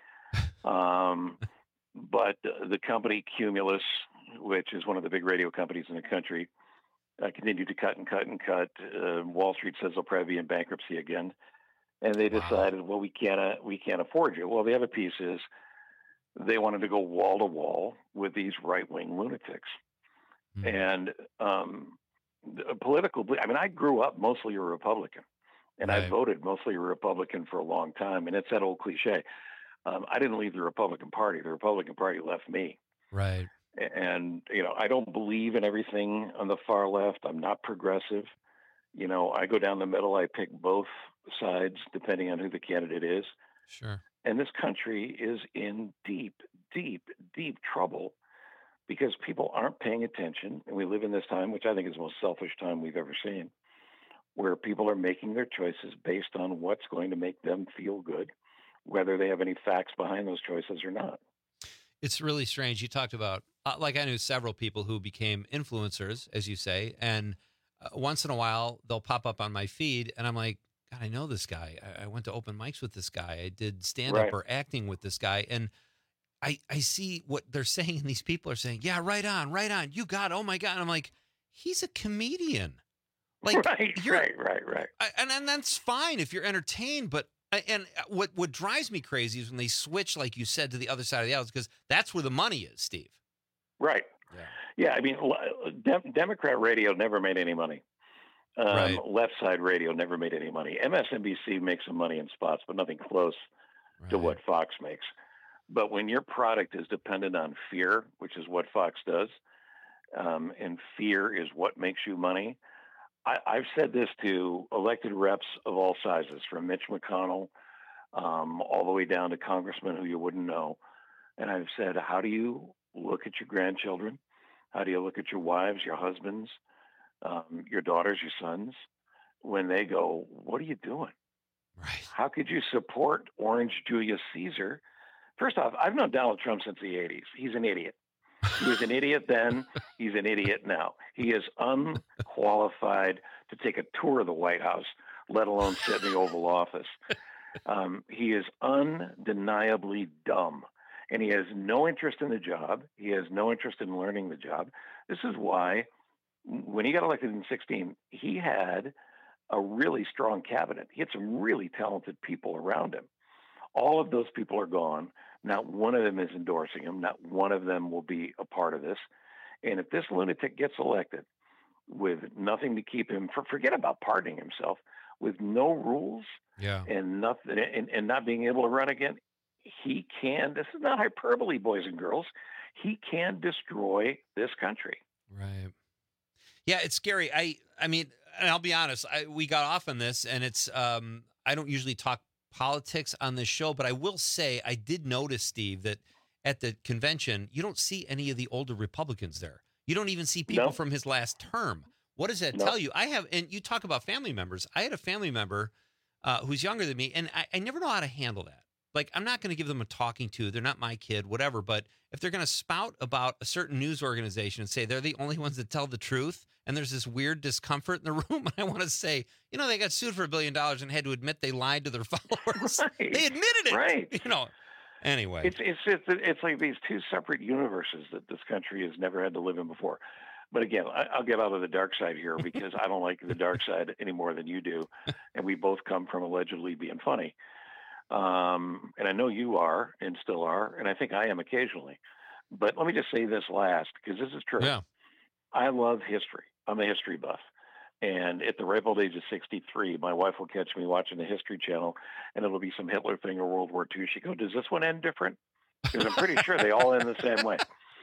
Um, but the company Cumulus, which is one of the big radio companies in the country, uh, continued to cut and cut and cut. Uh, Wall Street says they'll probably be in bankruptcy again. And they decided, well, we can't, uh, we can't afford you. Well, the other piece is, they wanted to go wall to wall with these right-wing lunatics. Mm-hmm. And um, political, I mean, I grew up mostly a Republican, and right. I voted mostly a Republican for a long time. And it's that old cliche. Um, I didn't leave the Republican Party. The Republican Party left me. Right. And, you know, I don't believe in everything on the far left. I'm not progressive. You know, I go down the middle. I pick both sides depending on who the candidate is. Sure. And this country is in deep, deep, deep trouble because people aren't paying attention. And we live in this time, which I think is the most selfish time we've ever seen, where people are making their choices based on what's going to make them feel good, whether they have any facts behind those choices or not. It's really strange. You talked about, uh, like I knew several people who became influencers, as you say, and uh, once in a while they'll pop up on my feed and I'm like, God, I know this guy. I, I went to open mics with this guy. I did stand-up right. or acting with this guy. And I I see what they're saying. And these people are saying, yeah, right on, right on. You got it. Oh, my God. And I'm like, he's a comedian. Like, right, you're- right, right, right. I- and and that's fine if you're entertained, but and what what drives me crazy is when they switch, like you said, to the other side of the aisle, because that's where the money is, Steve. Right. Yeah. Yeah, I mean, l- Dem- Democrat radio never made any money. Um, Right. Left side radio never made any money. M S N B C makes some money in spots, but nothing close to what Fox makes. But when your product is dependent on fear, which is what Fox does, um, and fear is what makes you money, I, I've said this to elected reps of all sizes, from Mitch McConnell um, all the way down to congressmen who you wouldn't know. And I've said, how do you look at your grandchildren? How do you look at your wives, your husbands, um, your daughters, your sons, when they go, what are you doing? Right. How could you support Orange Julius Caesar? First off, I've known Donald Trump since the eighties. He's an idiot. He was an idiot then. He's an idiot now. He is unqualified to take a tour of the White House, let alone sit in the Oval Office. Um, he is undeniably dumb, and he has no interest in the job. He has no interest in learning the job. This is why when he got elected in sixteen, he had a really strong cabinet. He had some really talented people around him. All of those people are gone. Not one of them is endorsing him. Not one of them will be a part of this. And if this lunatic gets elected with nothing to keep him, for, forget about pardoning himself, with no rules Yeah. and nothing, and, and not being able to run again, he can, this is not hyperbole, boys and girls, he can destroy this country. Right. Yeah, it's scary. I I mean, and I'll be honest, I, we got off on this, and it's um I don't usually talk politics on this show, but I will say I did notice, Steve, that at the convention, you don't see any of the older Republicans there. You don't even see people No. from his last term. What does that No. tell you? I have, and you talk about family members. I had a family member uh, who's younger than me, and I, I never know how to handle that. Like, I'm not going to give them a talking to. They're not my kid, whatever. But if they're going to spout about a certain news organization and say they're the only ones that tell the truth, and there's this weird discomfort in the room, I want to say, you know, they got sued for a billion dollars and had to admit they lied to their followers. Right. They admitted it. Right. You know. Anyway. It's, it's, it's, it's like these two separate universes that this country has never had to live in before. But again, I, I'll get out of the dark side here because I don't like the dark side any more than you do. And we both come from allegedly being funny. Um, and I know you are and still are, and I think I am occasionally. But let me just say this last, because this is true. Yeah. I love history. I'm a history buff. And at the ripe old age of sixty-three, my wife will catch me watching the History Channel, and it'll be some Hitler thing or World War Two. She go, does this one end different? Because I'm pretty sure they all end the same way.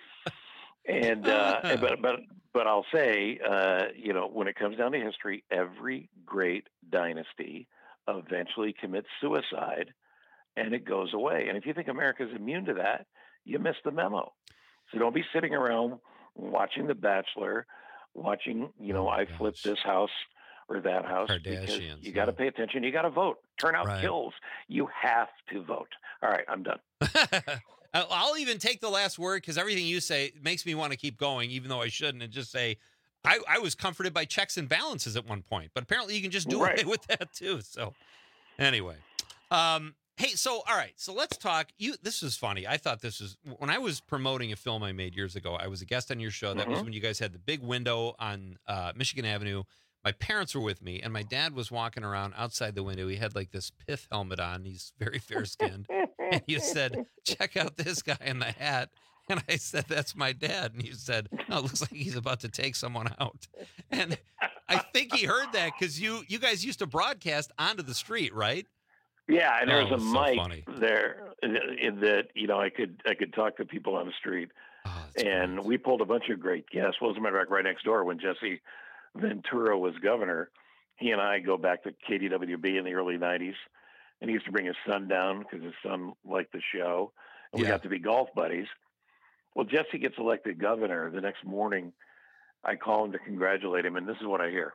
And uh, but but but I'll say, uh, you know, when it comes down to history, every great dynasty eventually commits suicide, and it goes away. And if you think America's immune to that, you missed the memo. So don't be sitting around watching The Bachelor, watching, you know, Oh, I gosh. flipped this house or that house. Because Kardashians, you got to pay attention. You got to vote. Turnout Right. kills. You have to vote. All right, I'm done. I'll I'll even take the last word because everything you say makes me want to keep going, even though I shouldn't, and just say, I, I was comforted by checks and balances at one point, but apparently you can just do Right. away with that too. So anyway, um, hey, so all right, so let's talk. You, this is funny. I thought this was when I was promoting a film I made years ago. I was a guest on your show. That was Mhm. when you guys had the big window on uh, Michigan Avenue. My parents were with me, and my dad was walking around outside the window. He had like this pith helmet on. He's very fair skinned. And you said, check out this guy in the hat. And I said, that's my dad. And you said, no, it looks like he's about to take someone out. And I think he heard that because you you guys used to broadcast onto the street, right? Yeah, and there Oh, was a so mic funny. there in, in that, you know, I could I could talk to people on the street. Oh, and we pulled a bunch of great guests. Well, as a matter of fact, right next door when Jesse Ventura was governor, he and I go back to K D W B in the early nineties. And he used to bring his son down because his son liked the show. And we Yeah. got to be golf buddies. Well, Jesse gets elected governor. The next morning, I call him to congratulate him. And this is what I hear.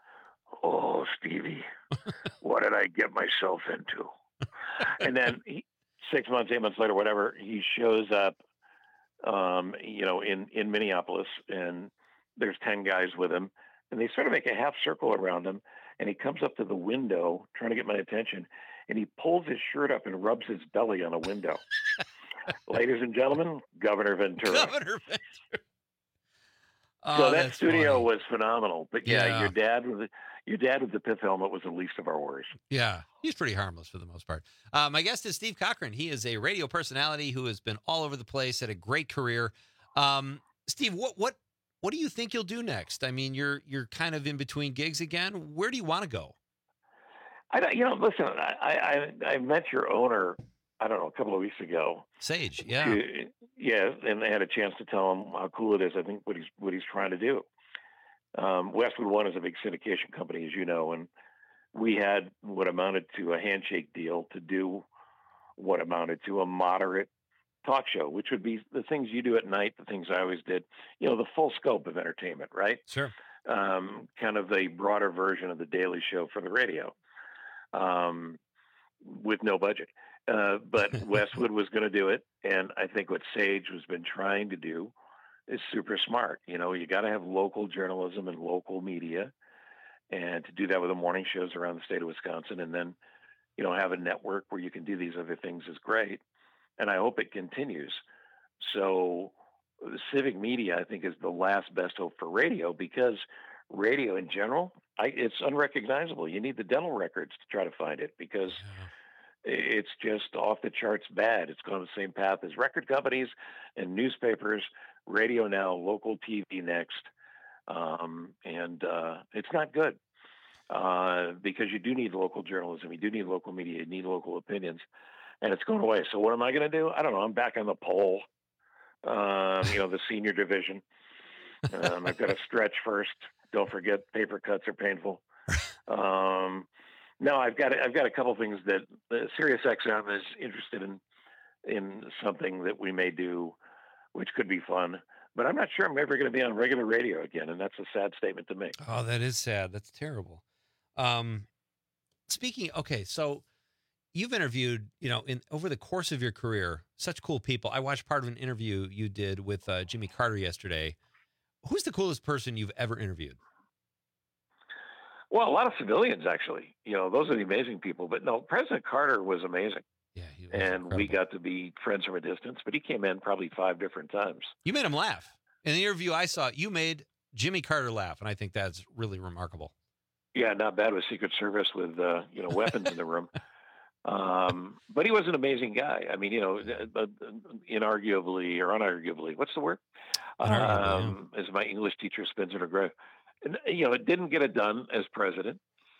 Oh, Stevie, what did I get myself into? And then he, six months, eight months later, whatever, he shows up, um, you know, in, in Minneapolis, and there's ten guys with him, and they sort of make a half circle around him, and he comes up to the window trying to get my attention, and he pulls his shirt up and rubs his belly on a window. Ladies and gentlemen, Governor Ventura. Governor Ventura. Oh, so that that's studio funny. was phenomenal. But yeah, Yeah. your dad with the, your dad with the pith helmet was the least of our worries. Yeah, he's pretty harmless for the most part. Uh, my guest is Steve Cochran. He is a radio personality who has been all over the place, had a great career. Um, Steve, what what what do you think you'll do next? I mean, you're you're kind of in between gigs again. Where do you want to go? I don't, you know, listen, I, I I met your owner, I don't know, a couple of weeks ago. Sage, yeah. To- yeah, and I had a chance to tell him how cool it is. I think what he's what he's trying to do. Um, Westwood One is a big syndication company, as you know, and we had what amounted to a handshake deal to do what amounted to a moderate talk show, which would be the things you do at night, the things I always did, you know, the full scope of entertainment, right? Sure. Um, kind of a broader version of the Daily Show for the radio, um, with no budget. Uh, but Westwood was going to do it, and I think what Sage has been trying to do is super smart. You know, you got to have local journalism and local media, and to do that with the morning shows around the state of Wisconsin, and then, you know, have a network where you can do these other things is great. And I hope it continues. So the civic media, I think, is the last best hope for radio, because radio in general, I, it's unrecognizable. You need the dental records to try to find it, because it's just off the charts bad. It's gone the same path as record companies and newspapers, radio now, local T V next. Um, and uh, it's not good, uh, because you do need local journalism. You do need local media. You need local opinions. And it's going away. So what am I going to do? I don't know. I'm back on the pole, um, you know, the senior division. Um, I've got to stretch first. Don't forget, paper cuts are painful. Um, no, I've got I've got a couple things that uh, Sirius X M is interested in in something that we may do, which could be fun. But I'm not sure I'm ever going to be on regular radio again, and that's a sad statement to make. Oh, that is sad. That's terrible. Um, speaking, okay, so you've interviewed, you know, in over the course of your career, such cool people. I watched part of an interview you did with uh, Jimmy Carter yesterday. Who's the coolest person you've ever interviewed? Well, a lot of civilians, actually. You know, those are the amazing people. But no, President Carter was amazing. Yeah, he was and incredible. we got to be friends from a distance. But he came in probably five different times. You made him laugh. In the interview I saw, you made Jimmy Carter laugh, and I think that's really remarkable. Yeah, not bad with Secret Service with uh, you know weapons in the room. Um, but he was an amazing guy. I mean, you know, uh, inarguably or unarguably, what's the word? Um, as my English teacher spins in her grave. And, you know, it didn't get it done as president,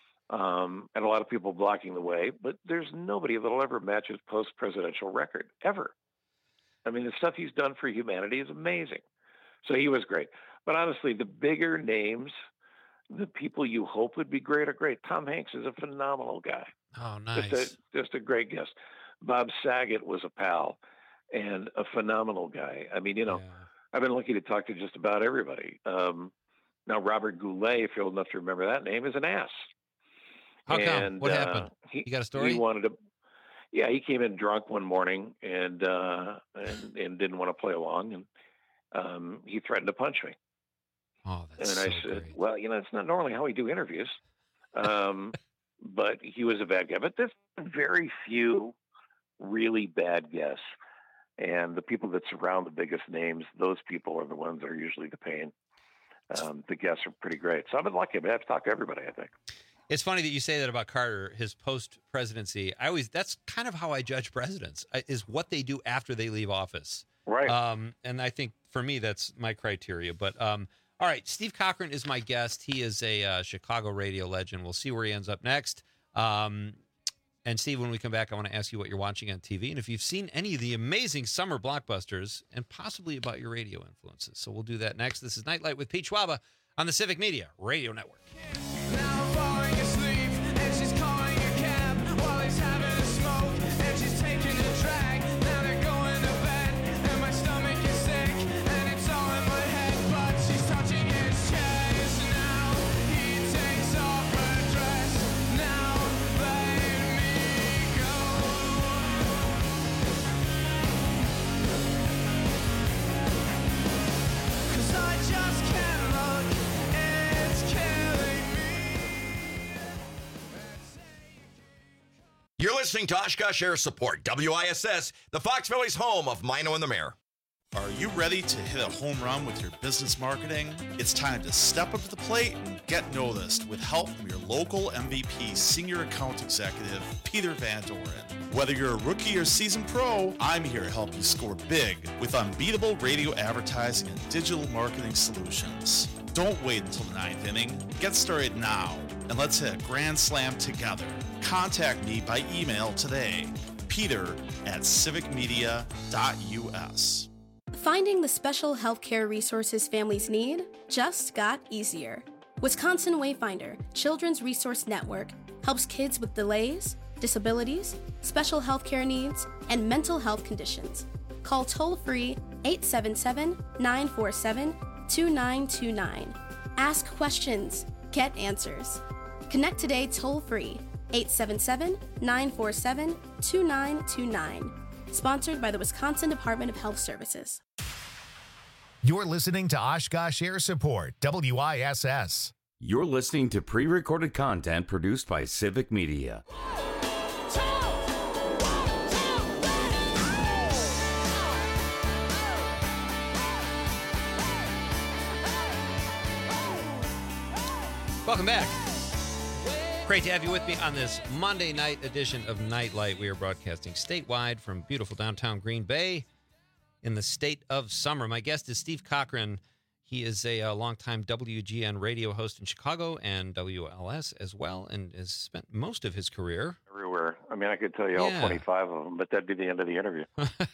um, and a lot of people blocking the way. But there's nobody that'll ever match his post-presidential record, ever. I mean, the stuff he's done for humanity is amazing. So he was great. But honestly, the bigger names, the people you hope would be great are great. Tom Hanks is a phenomenal guy. Oh, nice. Just a, just a great guest. Bob Saget was a pal and a phenomenal guy. I mean, you know, I've been lucky to talk to just about everybody. Um, now, Robert Goulet, if you're old enough to remember that name, is an ass. How come? And, What uh, happened? He, You got a story? He wanted to. Yeah, he came in drunk one morning and uh, and, and didn't want to play along, and um, he threatened to punch me. Oh, that's and so I said, great. well, you know, it's not normally how we do interviews, um, but he was a bad guy. But there's very few really bad guests, and the people that surround the biggest names, those people are the ones that are usually the pain. Um, the guests are pretty great. So I've been lucky. I mean, I've talked to everybody, I think. It's funny that you say that about Carter, his post-presidency. I always, that's kind of how I judge presidents, I- is what they do after they leave office. Right. Um, and I think for me, that's my criteria. But um, all right, Steve Cochran is my guest. He is a uh, Chicago radio legend. We'll see where he ends up next. Um, and Steve, when we come back, I want to ask you what you're watching on T V and if you've seen any of the amazing summer blockbusters and possibly about your radio influences. So we'll do that next. This is Nightlight with Pete Schwaba on the Civic Media Radio Network. Falling asleep, and she's calling a cab while he's having a smoke, and she's taking a drag. Now they're going to bed, and my stomach is sick, and it's all in my head, but she's touching his chest. Now he takes off her dress. Now let me go. 'Cause I just can't look, it's killing me. You're listening to Oshkosh Air Support, W I S S, the Fox Valley's home of Mino and the Mayor. Are you ready to hit a home run with your business marketing? It's time to step up to the plate and get noticed with help from your local M V P Senior Account Executive, Peter Van Doren. Whether you're a rookie or seasoned pro, I'm here to help you score big with unbeatable radio advertising and digital marketing solutions. Don't wait until the ninth inning. Get started now, and let's hit a grand slam together. Contact me by email today, peter at civic media dot u s. Finding the special healthcare resources families need just got easier. Wisconsin Wayfinder Children's Resource Network helps kids with delays, disabilities, special healthcare needs, and mental health conditions. Call toll-free eight seven seven, nine four seven, two nine two nine. Ask questions, get answers. Connect today toll-free eight seven seven, nine four seven, two nine two nine. Sponsored by the Wisconsin Department of Health Services. You're listening to Oshkosh Air Support, W I S S. You're listening to pre-recorded content produced by Civic Media. Welcome back. Great to have you with me on this Monday night edition of Nightlight. We are broadcasting statewide from beautiful downtown Green Bay in the state of summer. My guest is Steve Cochran. He is a, a longtime W G N radio host in Chicago and W L S as well, and has spent most of his career everywhere. I mean, I could tell you all Yeah. twenty-five of them, but that'd be the end of the interview.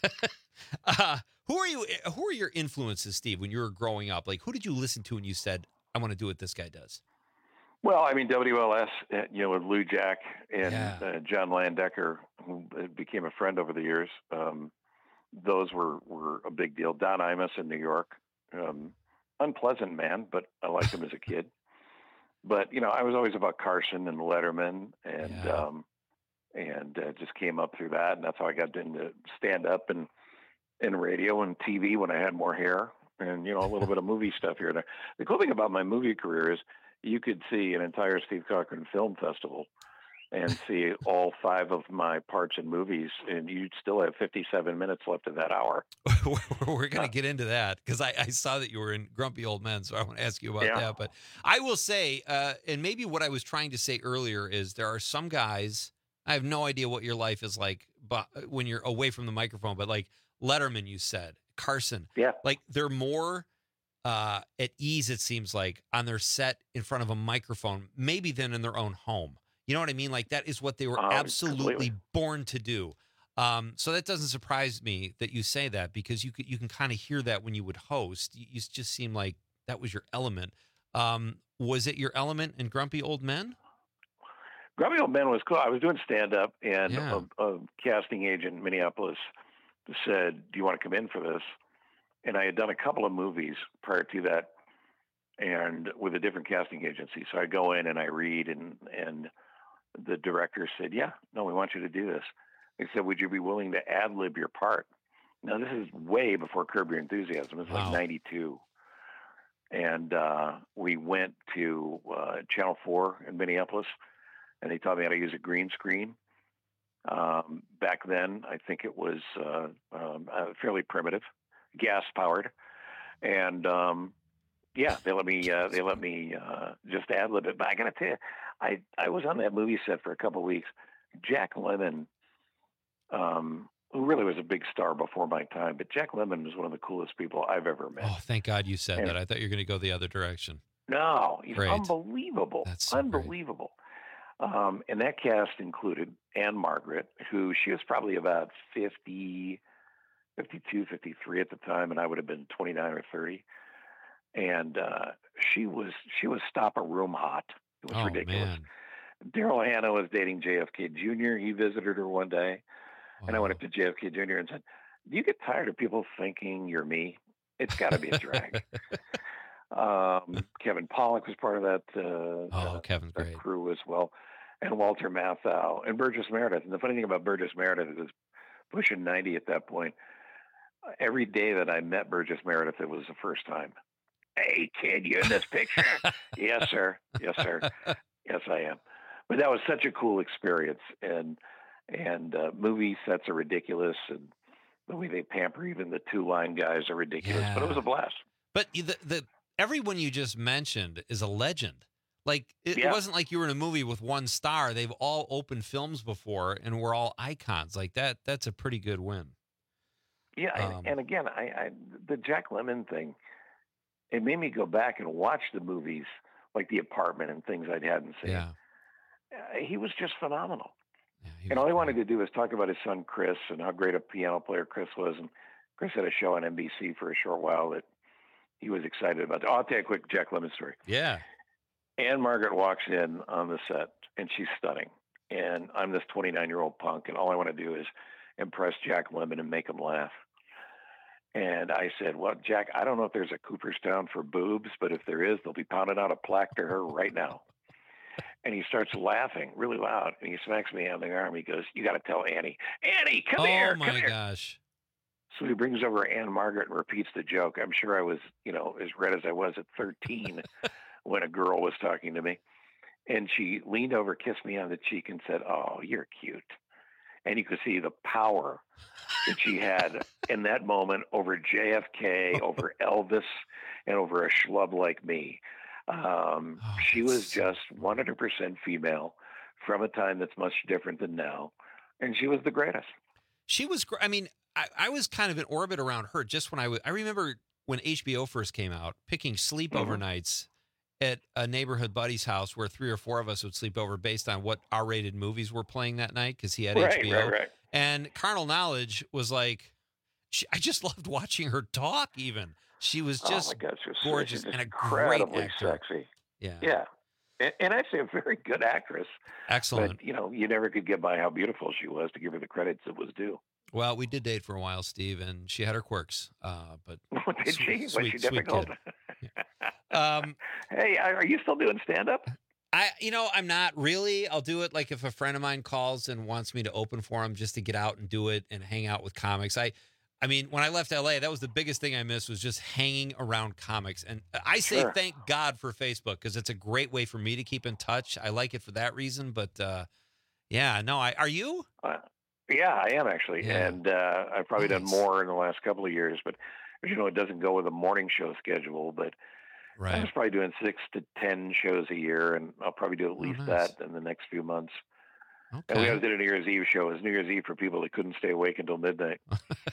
uh, who are you? Who are your influences, Steve, when you were growing up? Like, who did you listen to and you said, I want to do what this guy does? Well, I mean, W L S, uh, you know, with Lou Jack and Yeah. uh, John Landecker, who uh, became a friend over the years. Um, those were, were a big deal. Don Imus in New York, um, unpleasant man, but I liked him as a kid. But, you know, I was always about Carson and Letterman and, Yeah. um, and uh, just came up through that. And that's how I got into stand up and, and radio and T V when I had more hair and, you know, a little bit of movie stuff here and there. The cool thing about my movie career is you could see an entire Steve Cochran Film Festival and see all five of my parts in movies, and you'd still have fifty-seven minutes left of that hour. We're going to get into that because I, I saw that you were in Grumpy Old Men, so I want to ask you about Yeah. that. But I will say, uh, and maybe what I was trying to say earlier is there are some guys, I have no idea what your life is like but when you're away from the microphone, but like Letterman, you said, Carson, yeah, like they're more uh, at ease, it seems like, on their set in front of a microphone, maybe than in their own home. You know what I mean? Like that is what they were Um, absolutely completely. born to do. Um, so that doesn't surprise me that you say that because you could, you can kind of hear that when you would host. You, you just seem like that was your element. Um, was it your element in Grumpy Old Men? Grumpy Old Men was cool. I was doing stand up, and Yeah. a, a casting agent in Minneapolis said, "Do you want to come in for this?" And I had done a couple of movies prior to that, and with a different casting agency. So I go in and I read, and and the director said, "Yeah, no, we want you to do this." He said, "Would you be willing to ad lib your part?" Now this is way before Curb Your Enthusiasm. It's Wow. like ninety-two. And uh, we went to uh, Channel four in Minneapolis, and they taught me how to use a green screen. Um, back then, I think it was uh, um, uh, fairly primitive, gas powered, and um, yeah, they let me uh, they let me uh, just ad lib it. But I got to tell you, I I was on that movie set for a couple of weeks. Jack Lemmon, um, who really was a big star before my time, but Jack Lemmon was one of the coolest people I've ever met. Oh, thank God you said And- that. I thought you were going to go the other direction. No, he's Great. unbelievable. That's so great. unbelievable. Um, and that cast included Anne Margaret, who she was probably about fifty, fifty-two, fifty-three at the time, and I would have been twenty-nine or thirty. And uh, she was she was stop a room hot. It was Oh, ridiculous. man. Daryl Hannah was dating J F K Junior He visited her one day, and I went up to J F K Junior and said, "Do you get tired of people thinking you're me? It's got to be a drag." um, Kevin Pollak was part of that, uh, Oh, Kevin's that great. crew as well, and Walter Matthau and Burgess Meredith. And the funny thing about Burgess Meredith is pushing ninety at that point. Every day that I met Burgess Meredith, it was the first time. "Hey, kid, you in this picture?" "Yes, sir. Yes, sir. Yes, I am." But that was such a cool experience, and and uh, movie sets are ridiculous, and the way they pamper even the two-line guys are ridiculous. Yeah. But it was a blast. But the the everyone you just mentioned is a legend. Like it, Yeah. it wasn't like you were in a movie with one star. They've all opened films before, and we're all icons. Like that. That's a pretty good win. Yeah, and, Um, and again, I, I the Jack Lemmon thing, it made me go back and watch the movies like The Apartment and things I hadn't seen. Yeah. Uh, he was just phenomenal. And all he wanted to do was talk about his son Chris and how great a piano player Chris was. And Chris had a show on N B C for a short while that he was excited about. Oh, I'll tell you a quick Jack Lemmon story. Yeah. Anne Margaret walks in on the set, and she's stunning. And I'm this twenty-nine-year-old punk, and all I want to do is impress Jack Lemmon and make him laugh. And I said, well, Jack, I don't know if there's a Cooperstown for boobs, but if there is, they'll be pounding out a plaque to her right now. And he starts laughing really loud, and he smacks me on the arm. He goes, you got to tell Annie. Annie, come oh here. my come here. gosh. So he brings over Anne Margaret and repeats the joke. I'm sure I was, you know, as red as I was at thirteen when a girl was talking to me. And she leaned over, kissed me on the cheek, and said, oh, you're cute. And you could see the power that she had in that moment over J F K, over Elvis, and over a schlub like me. Um, Oh, she was just one hundred percent female from a time that's much different than now. And she was the greatest. She was. gr- I mean, I, I was kind of in orbit around her just when I was. I remember when H B O first came out, picking sleepover Mhm. nights at a neighborhood buddy's house where three or four of us would sleep over based on what R-rated movies were playing that night because he had Right, H B O. right, right. And Carnal Knowledge was like, she, I just loved watching her talk. Even she was just oh my God, she was gorgeous she's and a great incredibly actor. sexy. Yeah, Yeah. And, and actually a very good actress. excellent. But, you know, you never could get by how beautiful she was to give her the credits that was due. Well, we did date for a while, Steve, and she had her quirks. Uh, but Did sweet, she? Was sweet, she sweet difficult? kid. Um, hey, are you still doing stand-up? I, you know, I'm not really. I'll do it like if a friend of mine calls and wants me to open for him just to get out and do it and hang out with comics. I, I mean, when I left L A, that was the biggest thing I missed was just hanging around comics. And I say Sure. thank God for Facebook because it's a great way for me to keep in touch. I like it for that reason. But uh, yeah, no, I are you? Uh, yeah, I am actually. Yeah. And uh, I've probably done Nice. more in the last couple of years. But, as you know, it doesn't go with a morning show schedule. But I Right. was probably doing six to ten shows a year, and I'll probably do at Oh, least nice. that in the next few months. And we Okay. always did a New Year's Eve show. It was New Year's Eve for people that couldn't stay awake until midnight.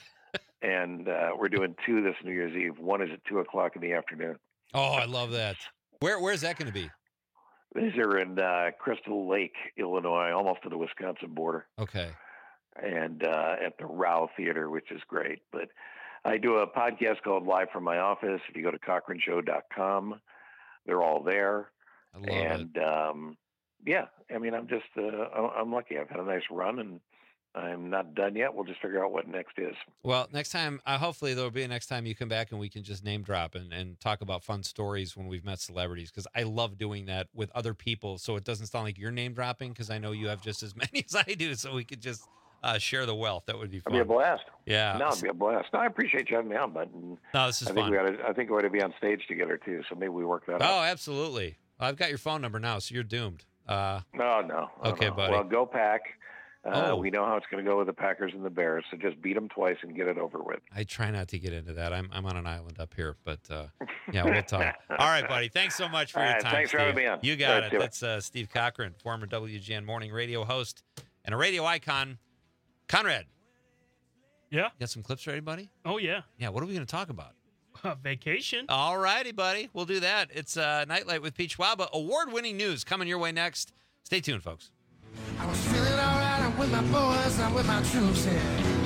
and uh, we're doing two this New Year's Eve. One is at two o'clock in the afternoon. Oh, I love that. Where Where's that going to be? These are in uh, Crystal Lake, Illinois, almost to the Wisconsin border, Okay. and uh, at the Rao Theater, which is great. But I do a podcast called Live from My Office. If you go to Cochran Show dot com, they're all there. I love and um, yeah, I mean, I'm just uh, I'm I'm lucky. I've had a nice run, and I'm not done yet. We'll just figure out what next is. Well, next time, uh, hopefully there'll be a next time you come back and we can just name drop and, and talk about fun stories when we've met celebrities because I love doing that with other people so it doesn't sound like you're name dropping because I know you have just as many as I do so we could just uh, share the wealth. That would be fun. It'll be a blast. Yeah. No, it'll be a blast. No, I appreciate you having me on, bud. And No, this is I think fun. we ought to, I think we ought to be on stage together too. So maybe we work that Oh, out. absolutely. I've got your phone number now, so you're doomed. Uh, No, no. no, Okay, no. buddy. Well, go Pack. Uh, Oh. We know how it's going to go with the Packers and the Bears, so just beat them twice and get it over with. I try not to get into that. I'm I'm on an island up here, but uh, yeah, we'll talk. All right, buddy. Thanks so much for All your right, time. thanks for Steve. having me on. You got Let's it. do it. That's uh, Steve Cochran, former W G N morning radio host and a radio icon. Conrad. Yeah. You got some clips ready, buddy? Oh yeah. Yeah. What are we going to talk about? Uh, vacation. All righty, buddy. We'll do that. It's uh, Nightlight with Pete Schwaba. Award-winning news coming your way next. Stay tuned, folks. I was feeling alright, I'm with my boys, I'm with my troops here.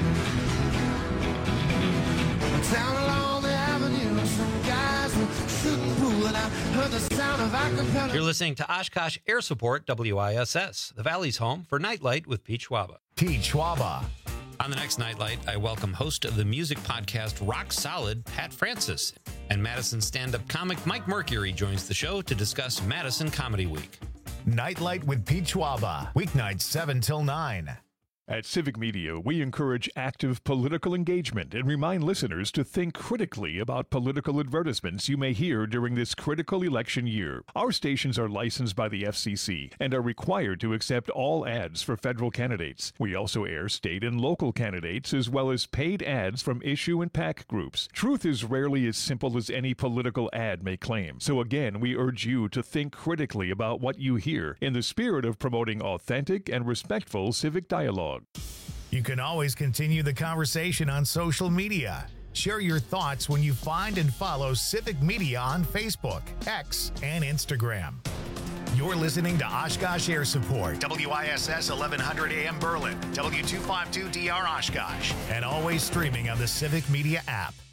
Down along the avenue, some guys were shooting pool, and I heard the sound of acapella. You're listening to Oshkosh Air Support, W I S S, the Valley's home for Nightlight with Pete Schwaba. Pete Schwaba. On the next Nightlight, I welcome host of the music podcast Rock Solid, Pat Francis. And Madison stand-up comic Mike Mercury joins the show to discuss Madison Comedy Week. Nightlight with Pete Schwaba. Weeknights seven till nine. At Civic Media, we encourage active political engagement and remind listeners to think critically about political advertisements you may hear during this critical election year. Our stations are licensed by the F C C and are required to accept all ads for federal candidates. We also air state and local candidates as well as paid ads from issue and PAC groups. Truth is rarely as simple as any political ad may claim. So again, we urge you to think critically about what you hear in the spirit of promoting authentic and respectful civic dialogue. You can always continue the conversation on social media. Share your thoughts when you find and follow Civic Media on Facebook, X, and Instagram. You're listening to Oshkosh Air Support, W I S S eleven hundred A M Berlin, W two fifty-two D R Oshkosh, and always streaming on the Civic Media app.